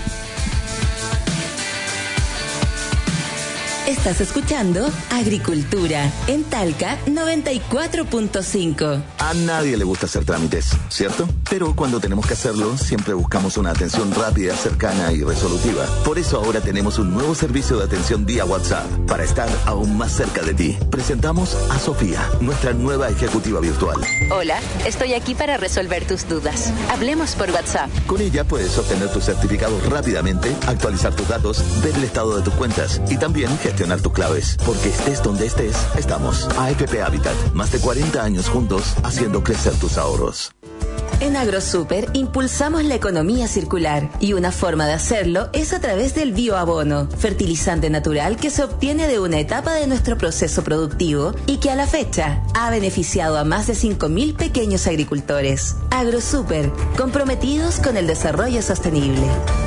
Speaker 3: Estás escuchando Agricultura en Talca 94.5.
Speaker 11: A nadie le gusta hacer trámites, ¿cierto? Pero cuando tenemos que hacerlo, siempre buscamos una atención rápida, cercana y resolutiva. Por eso ahora tenemos un nuevo servicio de atención vía WhatsApp, para estar aún más cerca de ti. Presentamos a Sofía, nuestra nueva ejecutiva virtual.
Speaker 12: Hola, estoy aquí para resolver tus dudas. Hablemos por WhatsApp.
Speaker 11: Con ella puedes obtener tus certificados rápidamente, actualizar tus datos, ver el estado de tus cuentas y también gestionar tus claves. Porque estés donde estés, estamos. AFP Habitat, más de 40 años juntos, haciendo crecer tus ahorros.
Speaker 3: En AgroSuper impulsamos la economía circular, y una forma de hacerlo es a través del bioabono, fertilizante natural que se obtiene de una etapa de nuestro proceso productivo y que a la fecha ha beneficiado a más de 5.000 pequeños agricultores. AgroSuper, comprometidos con el desarrollo sostenible.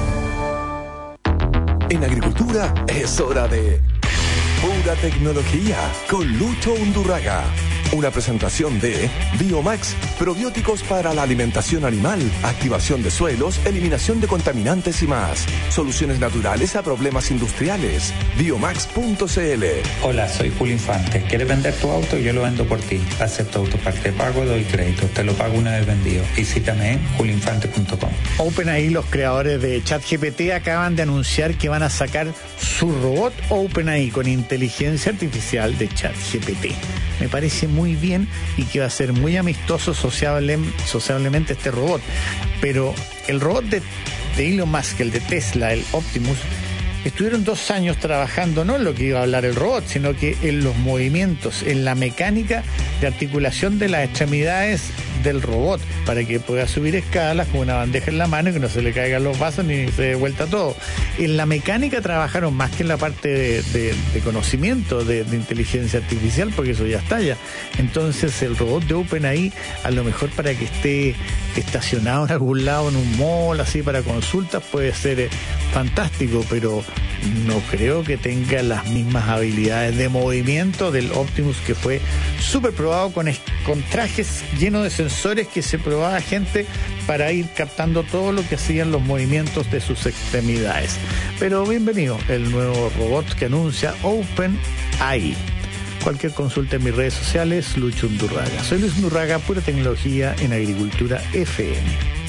Speaker 1: En agricultura es hora de pura tecnología con Lucho Undurraga. Una presentación de Biomax, probióticos para la alimentación animal, activación de suelos, eliminación de contaminantes y más. Soluciones naturales a problemas industriales. Biomax.cl.
Speaker 13: Hola, soy Julio Infante. ¿Quieres vender tu auto? Yo lo vendo por ti. Acepto autoparte pago, doy crédito. Te lo pago una vez vendido. Visítame en julioinfante.com.
Speaker 14: OpenAI, los creadores de ChatGPT, acaban de anunciar que van a sacar su robot OpenAI con inteligencia artificial de ChatGPT. Me parece muy bien y que va a ser muy amistoso sociablemente este robot. Pero el robot de Elon Musk, el de Tesla, el Optimus, estuvieron 2 años trabajando no en lo que iba a hablar el robot, sino que en los movimientos, en la mecánica de articulación de las extremidades del robot, para que pueda subir escalas con una bandeja en la mano y que no se le caigan los vasos ni se dé vuelta todo. En la mecánica trabajaron más que en la parte de conocimiento de inteligencia artificial, porque eso ya está ya. Entonces el robot de OpenAI, a lo mejor para que esté estacionado en algún lado, en un mall, así para consultas, puede ser fantástico, pero no creo que tenga las mismas habilidades de movimiento del Optimus, que fue súper probado con trajes llenos de sensores que se probaba gente para ir captando todo lo que hacían los movimientos de sus extremidades. Pero bienvenido el nuevo robot que anuncia OpenAI. Cualquier consulta en mis redes sociales, Lucho Undurraga. Soy Luis Undurraga, pura tecnología en Agricultura FM.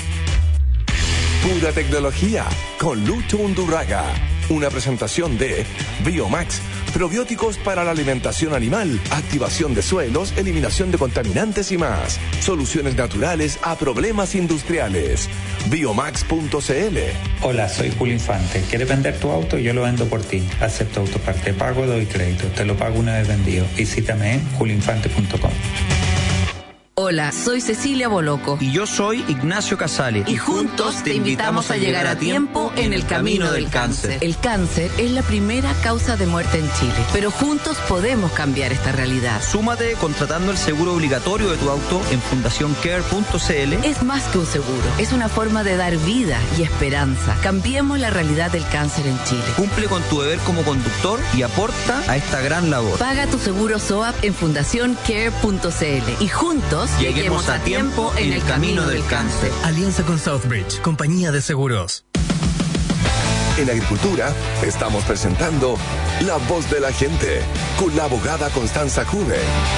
Speaker 1: Pura tecnología con Lucho Undurraga. Una presentación de Biomax, probióticos para la alimentación animal, activación de suelos, eliminación de contaminantes y más. Soluciones naturales a problemas industriales. Biomax.cl.
Speaker 13: Hola, soy Julio Infante. ¿Quieres vender tu auto? Yo lo vendo por ti. Acepto autoparte pago, doy crédito. Te lo pago una vez vendido. Visítame en julioinfante.com.
Speaker 15: Hola, soy Cecilia Boloco.
Speaker 16: Y yo soy Ignacio Casale.
Speaker 15: Y juntos te invitamos a llegar a tiempo en el camino del cáncer. El cáncer es la primera causa de muerte en Chile, pero juntos podemos cambiar esta realidad.
Speaker 16: Súmate contratando el seguro obligatorio de tu auto en fundacioncare.cl.
Speaker 15: Es más que un seguro, es una forma de dar vida y esperanza. Cambiemos la realidad del cáncer en Chile.
Speaker 16: Cumple con tu deber como conductor y aporta a esta gran labor.
Speaker 15: Paga tu seguro SOAP en fundacioncare.cl y juntos lleguemos a tiempo en el camino del cáncer.
Speaker 17: Alianza con Southbridge, compañía de seguros.
Speaker 1: En Agricultura estamos presentando La Voz de la Gente con la abogada Constanza Juve.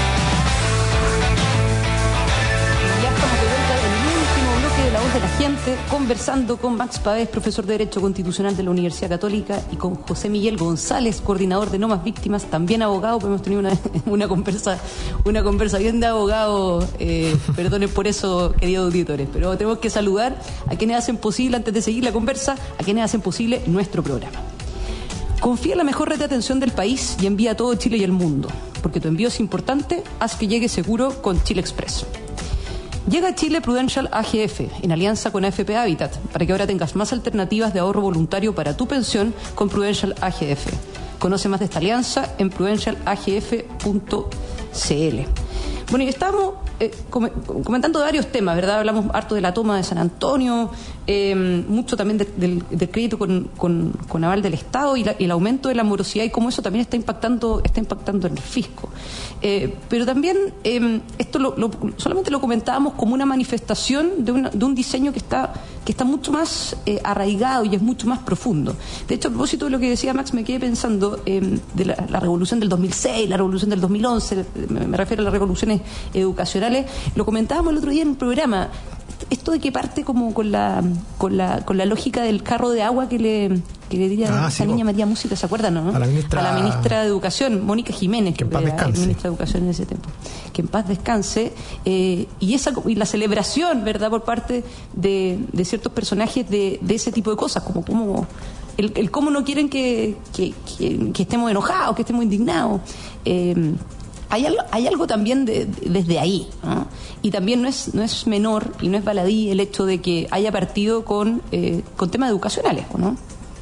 Speaker 2: Ya estamos de vuelta en el último bloque de La Voz de la Gente, conversando con Max Pavés, profesor de Derecho Constitucional de la Universidad Católica, y con José Miguel González, coordinador de No Más Víctimas, también abogado. Pues hemos tenido una conversa bien de abogado, perdonen por eso, queridos auditores, pero tenemos que saludar a quienes hacen posible, antes de seguir la conversa, a quienes hacen posible nuestro programa. Confía en la mejor red de atención del país y envía a todo Chile y el mundo, porque tu envío es importante. Haz que llegue seguro con Chile Express. Llega a Chile Prudential AGF, en alianza con AFP Habitat, para que ahora tengas más alternativas de ahorro voluntario para tu pensión con Prudential AGF. Conoce más de esta alianza en prudentialagf.cl. Bueno, y estamos comentando varios temas, ¿verdad? Hablamos harto de la toma de San Antonio, mucho también del crédito con aval del Estado y el aumento de la morosidad y cómo eso también está impactando en el fisco. Pero también esto solamente lo comentábamos como una manifestación de un diseño que está mucho más arraigado y es mucho más profundo. De hecho, a propósito de lo que decía Max, me quedé pensando de la revolución del 2006, la revolución del 2011, me refiero a las revoluciones educacionales. Lo comentábamos el otro día en el programa, esto de que parte como con la lógica del carro de agua que le diría a esa niña María Música, ¿se acuerdan, no? A la ministra de Educación, Mónica Jiménez, que era ministra de Educación en ese tiempo. Que en paz descanse. Y la celebración, ¿verdad?, por parte de ciertos personajes de ese tipo de cosas, como el cómo no quieren que estemos enojados, que estemos indignados. Hay algo también desde ahí, ¿no? Y también no es menor y no es baladí el hecho de que haya partido con temas educacionales, ¿no?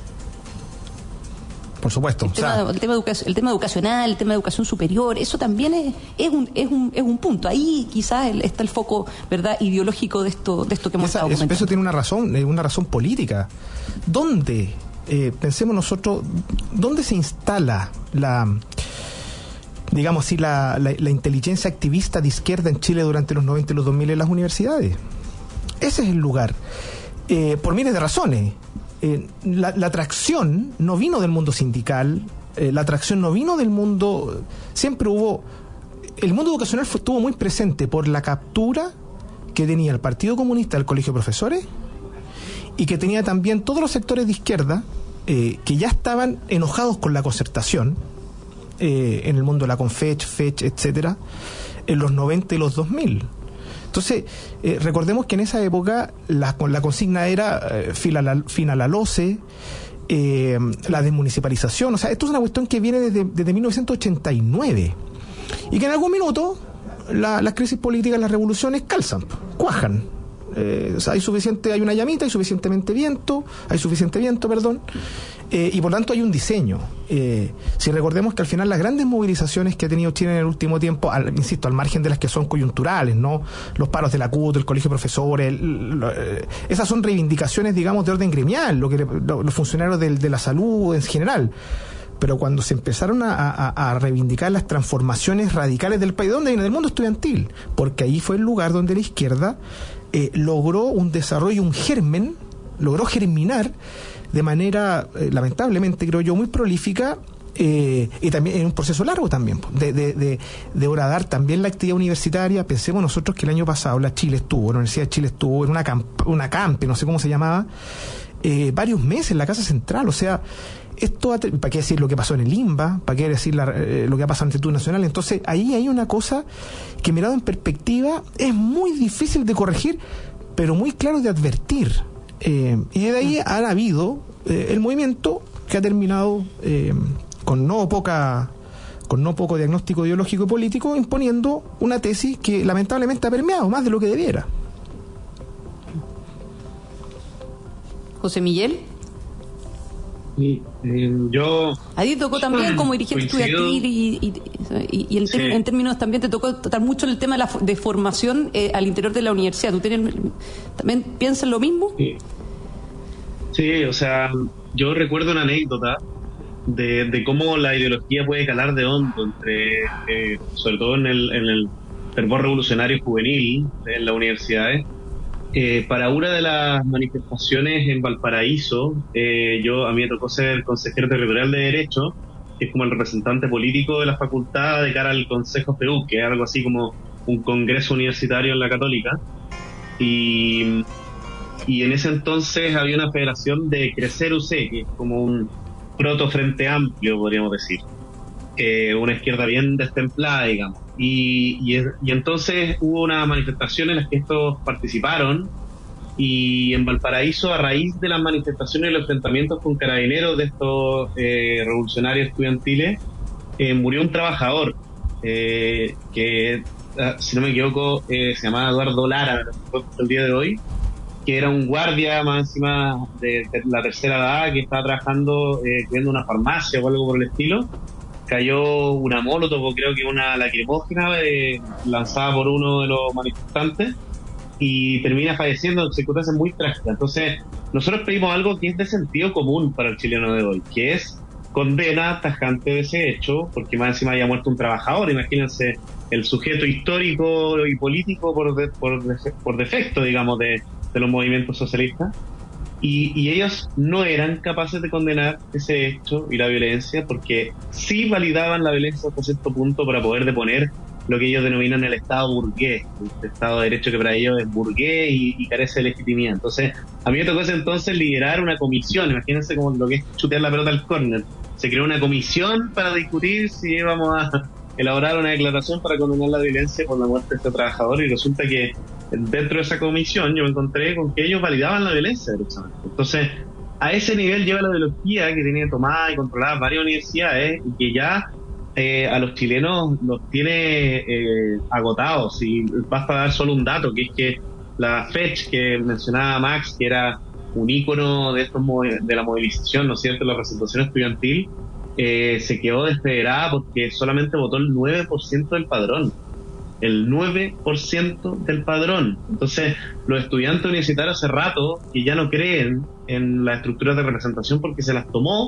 Speaker 9: Por supuesto.
Speaker 2: El tema educacional, el tema de educación superior, eso también es un punto. Ahí quizás está el foco, ¿verdad?, ideológico de esto que hemos estado comentando.
Speaker 9: Eso tiene una razón política. ¿Dónde, pensemos nosotros, dónde se instala digamos así, la inteligencia activista de izquierda en Chile durante los 90 y los 2000 en las universidades. Ese es el lugar. Por miles de razones. La atracción no vino del mundo sindical, la atracción no vino del mundo... Siempre hubo... El mundo educacional estuvo muy presente por la captura que tenía el Partido Comunista del Colegio de Profesores y que tenía también todos los sectores de izquierda que ya estaban enojados con la concertación en el mundo de la Confech, FECH, etcétera, en los 90 y los 2000. Entonces, recordemos que en esa época la consigna era fin a la LOCE, la desmunicipalización. O sea, esto es una cuestión que viene desde 1989 y que en algún minuto las crisis políticas, las revoluciones calzan, cuajan. O sea, hay una llamita, hay suficiente viento, y por tanto hay un diseño. Si recordemos que al final las grandes movilizaciones que ha tenido Chile en el último tiempo, insisto, al margen de las que son coyunturales, ¿no? Los paros de la CUT, del Colegio de Profesores, esas son reivindicaciones, digamos, de orden gremial, los funcionarios de la salud en general. Pero cuando se empezaron a reivindicar las transformaciones radicales del país, ¿dónde viene? Del mundo estudiantil, porque ahí fue el lugar donde la izquierda logró un desarrollo, un germen, logró germinar de manera, lamentablemente creo yo, muy prolífica, y también en un proceso largo también, de horadar también la actividad universitaria. Pensemos nosotros que el año pasado la Universidad de Chile estuvo en una campe, no sé cómo se llamaba, varios meses en la Casa Central. O sea, esto, ¿para qué decir lo que pasó en el INBA? ¿Para qué decir lo que ha pasado en el Instituto Nacional? Entonces, ahí hay una cosa que, mirado en perspectiva, es muy difícil de corregir, pero muy claro de advertir. Y de ahí ha habido el movimiento que ha terminado con no poco diagnóstico ideológico y político, imponiendo una tesis que lamentablemente ha permeado más de lo que debiera.
Speaker 2: José Miguel.
Speaker 10: Yo
Speaker 2: a ti te tocó también como dirigente estudiantil y en términos también te tocó tratar mucho el tema de formación al interior de la universidad. ¿Tú también piensas lo mismo?
Speaker 10: Sí, o sea, yo recuerdo una anécdota de cómo la ideología puede calar de hondo entre, sobre todo en el fervor revolucionario juvenil en las universidades. Para una de las manifestaciones en Valparaíso, a mí me tocó ser consejero territorial de Derecho, que es como el representante político de la facultad de cara al Consejo FEU, que es algo así como un congreso universitario en la Católica. Y en ese entonces había una federación de Crecer UC, que es como un proto frente amplio, podríamos decir. Una izquierda bien destemplada, digamos. Y entonces hubo una manifestación en la que estos participaron, y en Valparaíso, a raíz de las manifestaciones y los enfrentamientos con carabineros de estos revolucionarios estudiantiles, murió un trabajador que, si no me equivoco, se llamaba Eduardo Lara, el día de hoy, que era un guardia más encima de la tercera edad, que estaba trabajando cuidando una farmacia o algo por el estilo. Cayó una molotov, o creo que una lacrimógena lanzada por uno de los manifestantes, y termina falleciendo en circunstancias muy trágicas. Entonces, nosotros pedimos algo que es de sentido común para el chileno de hoy, que es condena tajante de ese hecho, porque más encima haya muerto un trabajador. Imagínense el sujeto histórico y político por defecto, digamos, de los movimientos socialistas. Y ellos no eran capaces de condenar ese hecho y la violencia, porque sí validaban la violencia hasta cierto punto para poder deponer lo que ellos denominan el Estado burgués, el Estado de Derecho, que para ellos es burgués y carece de legitimidad. Entonces, a mí me tocó ese entonces liderar una comisión. Imagínense como lo que es chutear la pelota al córner. Se creó una comisión para discutir si íbamos a elaborar una declaración para condenar la violencia por la muerte de este trabajador, y resulta que dentro de esa comisión yo me encontré con que ellos validaban la violencia derechamente. Entonces, a ese nivel lleva la ideología que tiene tomada y controlada varias universidades, y que ya a los chilenos los tiene agotados. Y basta dar solo un dato, que es que la FECH que mencionaba Max, que era un ícono de la movilización, ¿no es cierto?, la representación estudiantil, se quedó desfederada porque solamente votó el 9% del padrón. El 9% del padrón. Entonces, los estudiantes universitarios hace rato que ya no creen en las estructuras de representación, porque se las tomó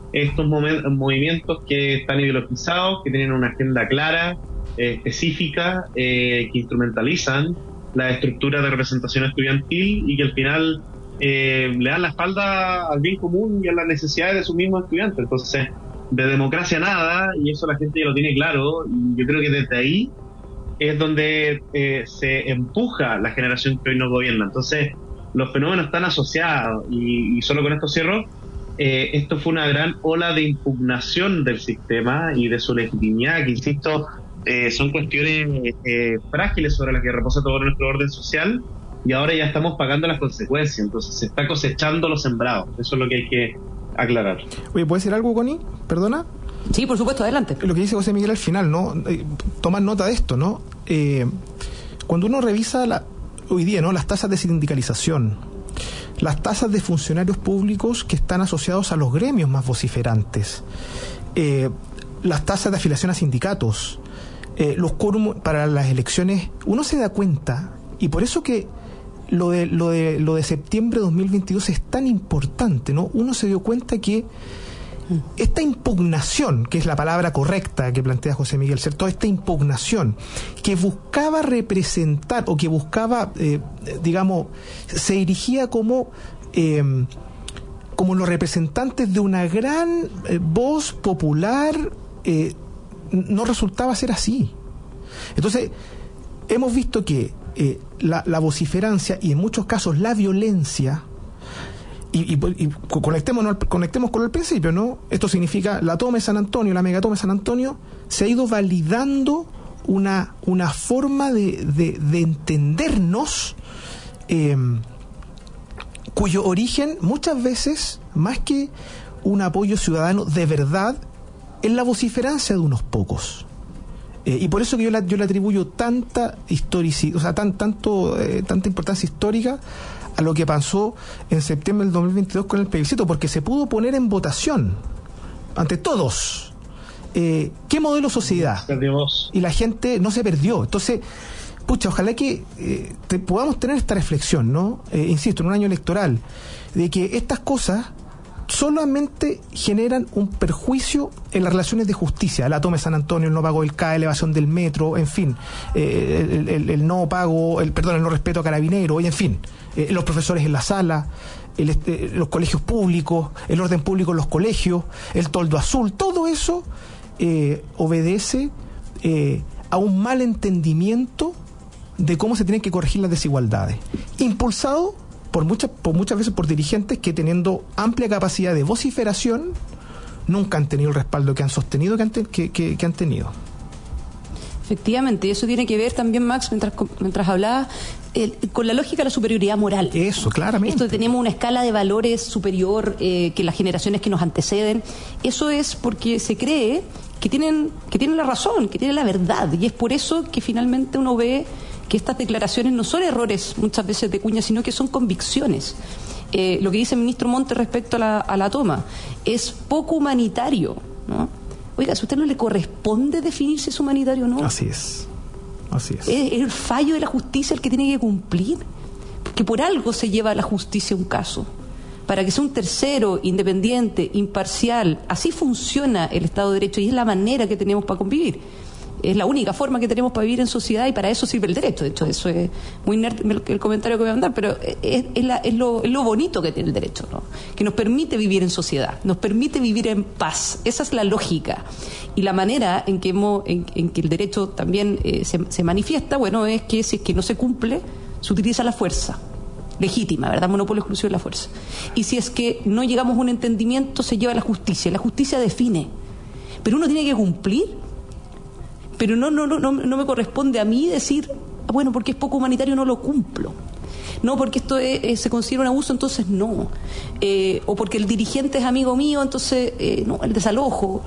Speaker 10: estos movimientos que están ideologizados, que tienen una agenda clara, específica, que instrumentalizan la estructura de representación estudiantil y que al final le dan la espalda al bien común y a las necesidades de sus mismos estudiantes. Entonces, de democracia nada, y eso la gente ya lo tiene claro, y yo creo que desde ahí es donde se empuja la generación que hoy nos gobierna. Entonces, los fenómenos están asociados, y solo con esto cierro. Esto fue una gran ola de impugnación del sistema y de su legitimidad, que insisto, son cuestiones frágiles sobre las que reposa todo nuestro orden social, y ahora ya estamos pagando las consecuencias. Entonces se está cosechando lo sembrado. Eso es lo que hay que aclarar.
Speaker 9: Oye, ¿puede decir algo, Connie? ¿Perdona?
Speaker 2: Sí, por supuesto, adelante.
Speaker 9: Lo que dice José Miguel al final, ¿no? Tomar nota de esto, ¿no? Cuando uno revisa hoy día, ¿no?, las tasas de sindicalización, las tasas de funcionarios públicos que están asociados a los gremios más vociferantes, las tasas de afiliación a sindicatos, los quórum para las elecciones, uno se da cuenta, y por eso que lo de septiembre de 2022 es tan importante, ¿no? Uno se dio cuenta que esta impugnación, que es la palabra correcta que plantea José Miguel, ¿cierto? Esta impugnación que buscaba representar, o que buscaba, digamos, se dirigía como los representantes de una gran voz popular, no resultaba ser así. Entonces, hemos visto que la vociferancia y en muchos casos la violencia, y conectemos con el principio, ¿no? Esto significa la toma de San Antonio, la megatoma de San Antonio, se ha ido validando una forma de entendernos, cuyo origen muchas veces, más que un apoyo ciudadano de verdad, es la vociferancia de unos pocos. Y por eso que yo le atribuyo tanta historicidad, o sea, tanta importancia histórica a lo que pasó en septiembre del 2022 con el plebiscito, porque se pudo poner en votación ante todos qué modelo sociedad, y la gente no se perdió. Entonces, pucha, ojalá que podamos tener esta reflexión, ¿no? Insisto, en un año electoral, de que estas cosas solamente generan un perjuicio en las relaciones de justicia. La toma de San Antonio, el no pago del CAE, elevación del metro, en fin, el no pago, el no respeto a Carabineros, y en fin, los profesores en la sala, los colegios públicos, el orden público en los colegios, el toldo azul, todo eso obedece a un mal entendimiento de cómo se tienen que corregir las desigualdades, impulsado por muchas veces por dirigentes que, teniendo amplia capacidad de vociferación, nunca han tenido el respaldo que han sostenido que han tenido.
Speaker 2: Efectivamente, y eso tiene que ver también, Max, mientras hablabas, con la lógica de la superioridad moral.
Speaker 9: Eso, claramente.
Speaker 2: Esto, tenemos una escala de valores superior que las generaciones que nos anteceden. Eso es porque se cree que tienen la razón, que tienen la verdad, y es por eso que finalmente uno ve que estas declaraciones no son errores muchas veces de cuña, sino que son convicciones. Lo que dice el ministro Monte respecto a la toma es poco humanitario, ¿no? Oiga, si a usted no le corresponde definir si es humanitario o no.
Speaker 9: Así es.
Speaker 2: Es el fallo de la justicia el que tiene que cumplir, porque por algo se lleva a la justicia un caso, para que sea un tercero, independiente, imparcial. Así funciona el Estado de Derecho, y es la manera que tenemos para convivir. Es la única forma que tenemos para vivir en sociedad, y para eso sirve el derecho. De hecho, eso es muy nerd el comentario que voy a mandar, pero es lo bonito que tiene el derecho, ¿no? Que nos permite vivir en sociedad, nos permite vivir en paz. Esa es la lógica. Y la manera en que el derecho también se manifiesta, bueno, es que si es que no se cumple, se utiliza la fuerza legítima, ¿verdad? Monopolio exclusivo de la fuerza. Y si es que no llegamos a un entendimiento, se lleva a la justicia. La justicia define. Pero uno tiene que cumplir. Pero no me corresponde a mí decir, bueno, porque es poco humanitario no lo cumplo. No, porque esto se considera un abuso, entonces no. O porque el dirigente es amigo mío, entonces no, el desalojo.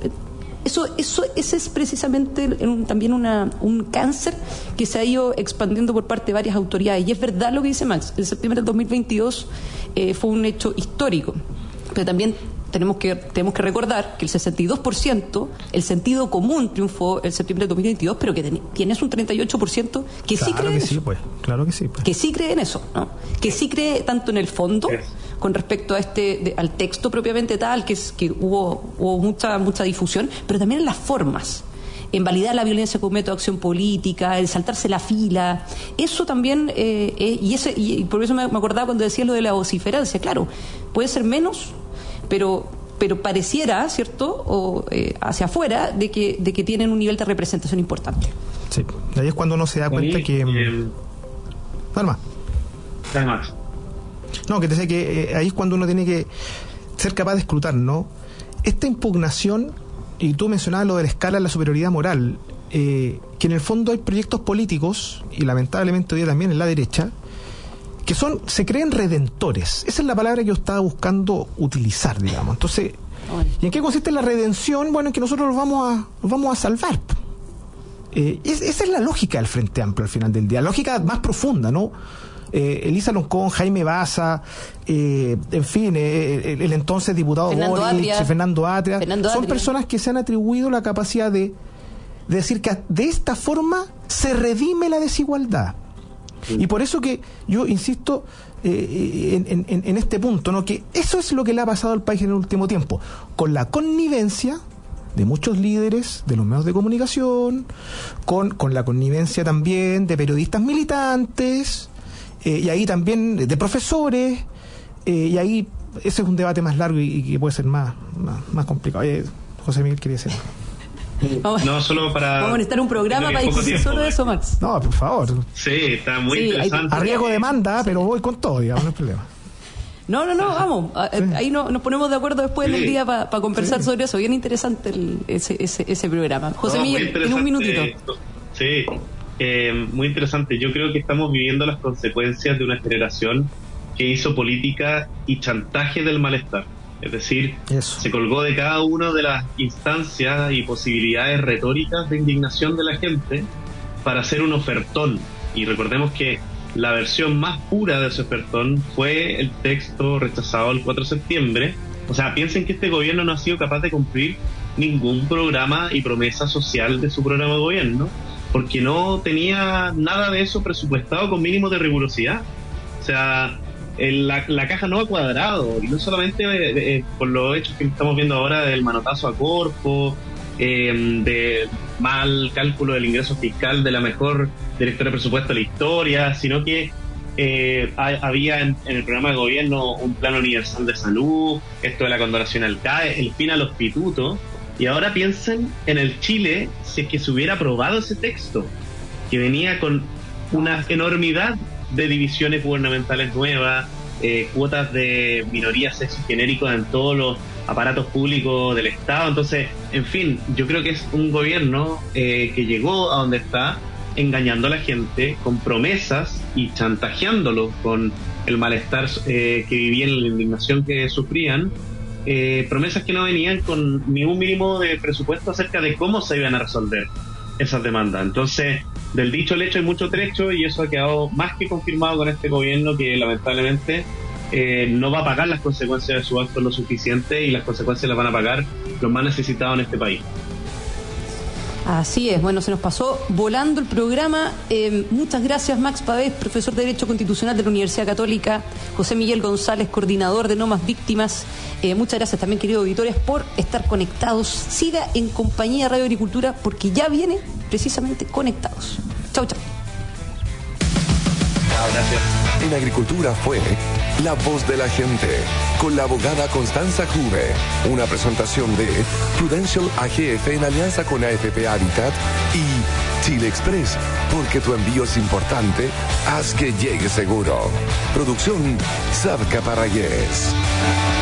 Speaker 2: Ese es precisamente también un cáncer que se ha ido expandiendo por parte de varias autoridades. Y es verdad lo que dice Max, el septiembre del 2022 fue un hecho histórico. Pero también tenemos que recordar que el 62%, el sentido común triunfó el septiembre de 2022, pero que tienes un 38% que sí cree en eso.
Speaker 9: Claro que sí, pues.
Speaker 2: Que sí cree en eso, ¿no? Que sí cree tanto en el fondo, o con respecto a al texto propiamente tal, que hubo mucha difusión, pero también en las formas, en validar la violencia como método de acción política, en saltarse la fila. Eso también, y por eso me acordaba cuando decía lo de la vociferancia. Claro, puede ser menos, pero pareciera, ¿cierto?, o hacia afuera, de que tienen un nivel de representación importante.
Speaker 9: Sí, ahí es cuando uno se da cuenta que... Palma.
Speaker 10: Además.
Speaker 9: No, que te sé que ahí es cuando uno tiene que ser capaz de escrutar, ¿no? Esta impugnación, y tú mencionabas lo de la escala de la superioridad moral, que en el fondo hay proyectos políticos, y lamentablemente hoy día también en la derecha, que se creen redentores. Esa es la palabra que yo estaba buscando utilizar, digamos. Entonces, ¿y en qué consiste la redención? Bueno, en que nosotros los vamos a salvar. Esa es la lógica del Frente Amplio al final del día, la lógica más profunda, ¿no? Elisa Loncón, Jaime Baza, en fin, el entonces diputado Fernando Atria, son personas que se han atribuido la capacidad de decir que de esta forma se redime la desigualdad. Y por eso que yo insisto en este punto, ¿no?, que eso es lo que le ha pasado al país en el último tiempo, con la connivencia de muchos líderes de los medios de comunicación, con la connivencia también de periodistas militantes, y ahí también de profesores, y ahí ese es un debate más largo y que puede ser más complicado. José Miguel quería decir.
Speaker 2: Vamos a necesitar un programa para discutir solo de eso, Max.
Speaker 9: No, por favor.
Speaker 10: Sí, está muy interesante.
Speaker 9: A riesgo de demanda, pero voy con todo, digamos, no hay problema.
Speaker 2: No, vamos. Ahí nos ponemos de acuerdo después en el día para conversar sobre eso. Bien interesante ese programa. José Miguel, en un minutito.
Speaker 10: Sí, muy interesante. Yo creo que estamos viviendo las consecuencias de una generación que hizo política y chantaje del malestar. Es decir, se colgó de cada una de las instancias y posibilidades retóricas de indignación de la gente para hacer un ofertón. Y recordemos que la versión más pura de ese ofertón fue el texto rechazado el 4 de septiembre. O sea, piensen que este gobierno no ha sido capaz de cumplir ningún programa y promesa social de su programa de gobierno, porque no tenía nada de eso presupuestado con mínimo de rigurosidad. O sea, la caja no ha cuadrado, y no solamente por los hechos que estamos viendo ahora del manotazo a Corfo, de mal cálculo del ingreso fiscal de la mejor directora de presupuesto de la historia, sino que había en el programa de gobierno un plan universal de salud, esto de la condonación al CAE, el fin a los pitutos. Y ahora piensen en el Chile, si es que se hubiera aprobado ese texto, que venía con una enormidad de divisiones gubernamentales nuevas, cuotas de minorías sexogenéricas en todos los aparatos públicos del Estado. Entonces, en fin, yo creo que es un gobierno que llegó a donde está engañando a la gente con promesas y chantajeándolos con el malestar que vivían, la indignación que sufrían, promesas que no venían con ningún mínimo de presupuesto acerca de cómo se iban a resolver esas demandas. Entonces, del dicho al hecho hay mucho trecho, y eso ha quedado más que confirmado con este gobierno, que lamentablemente no va a pagar las consecuencias de su acto lo suficiente, y las consecuencias las van a pagar los más necesitados en este país.
Speaker 2: Así es. Bueno, se nos pasó volando el programa. Muchas gracias, Max Pavés, profesor de Derecho Constitucional de la Universidad Católica, José Miguel González, coordinador de No Más Víctimas. Muchas gracias también, queridos auditores, por estar conectados. Siga en compañía de Radio Agricultura, porque ya viene precisamente Conectados. Chau.
Speaker 10: Gracias.
Speaker 1: En Agricultura fue La Voz de la Gente, con la abogada Constanza Juve. Una presentación de Prudential AGF en alianza con AFP Habitat y Chile Express, porque tu envío es importante, haz que llegue seguro. Producción Savca Parragués.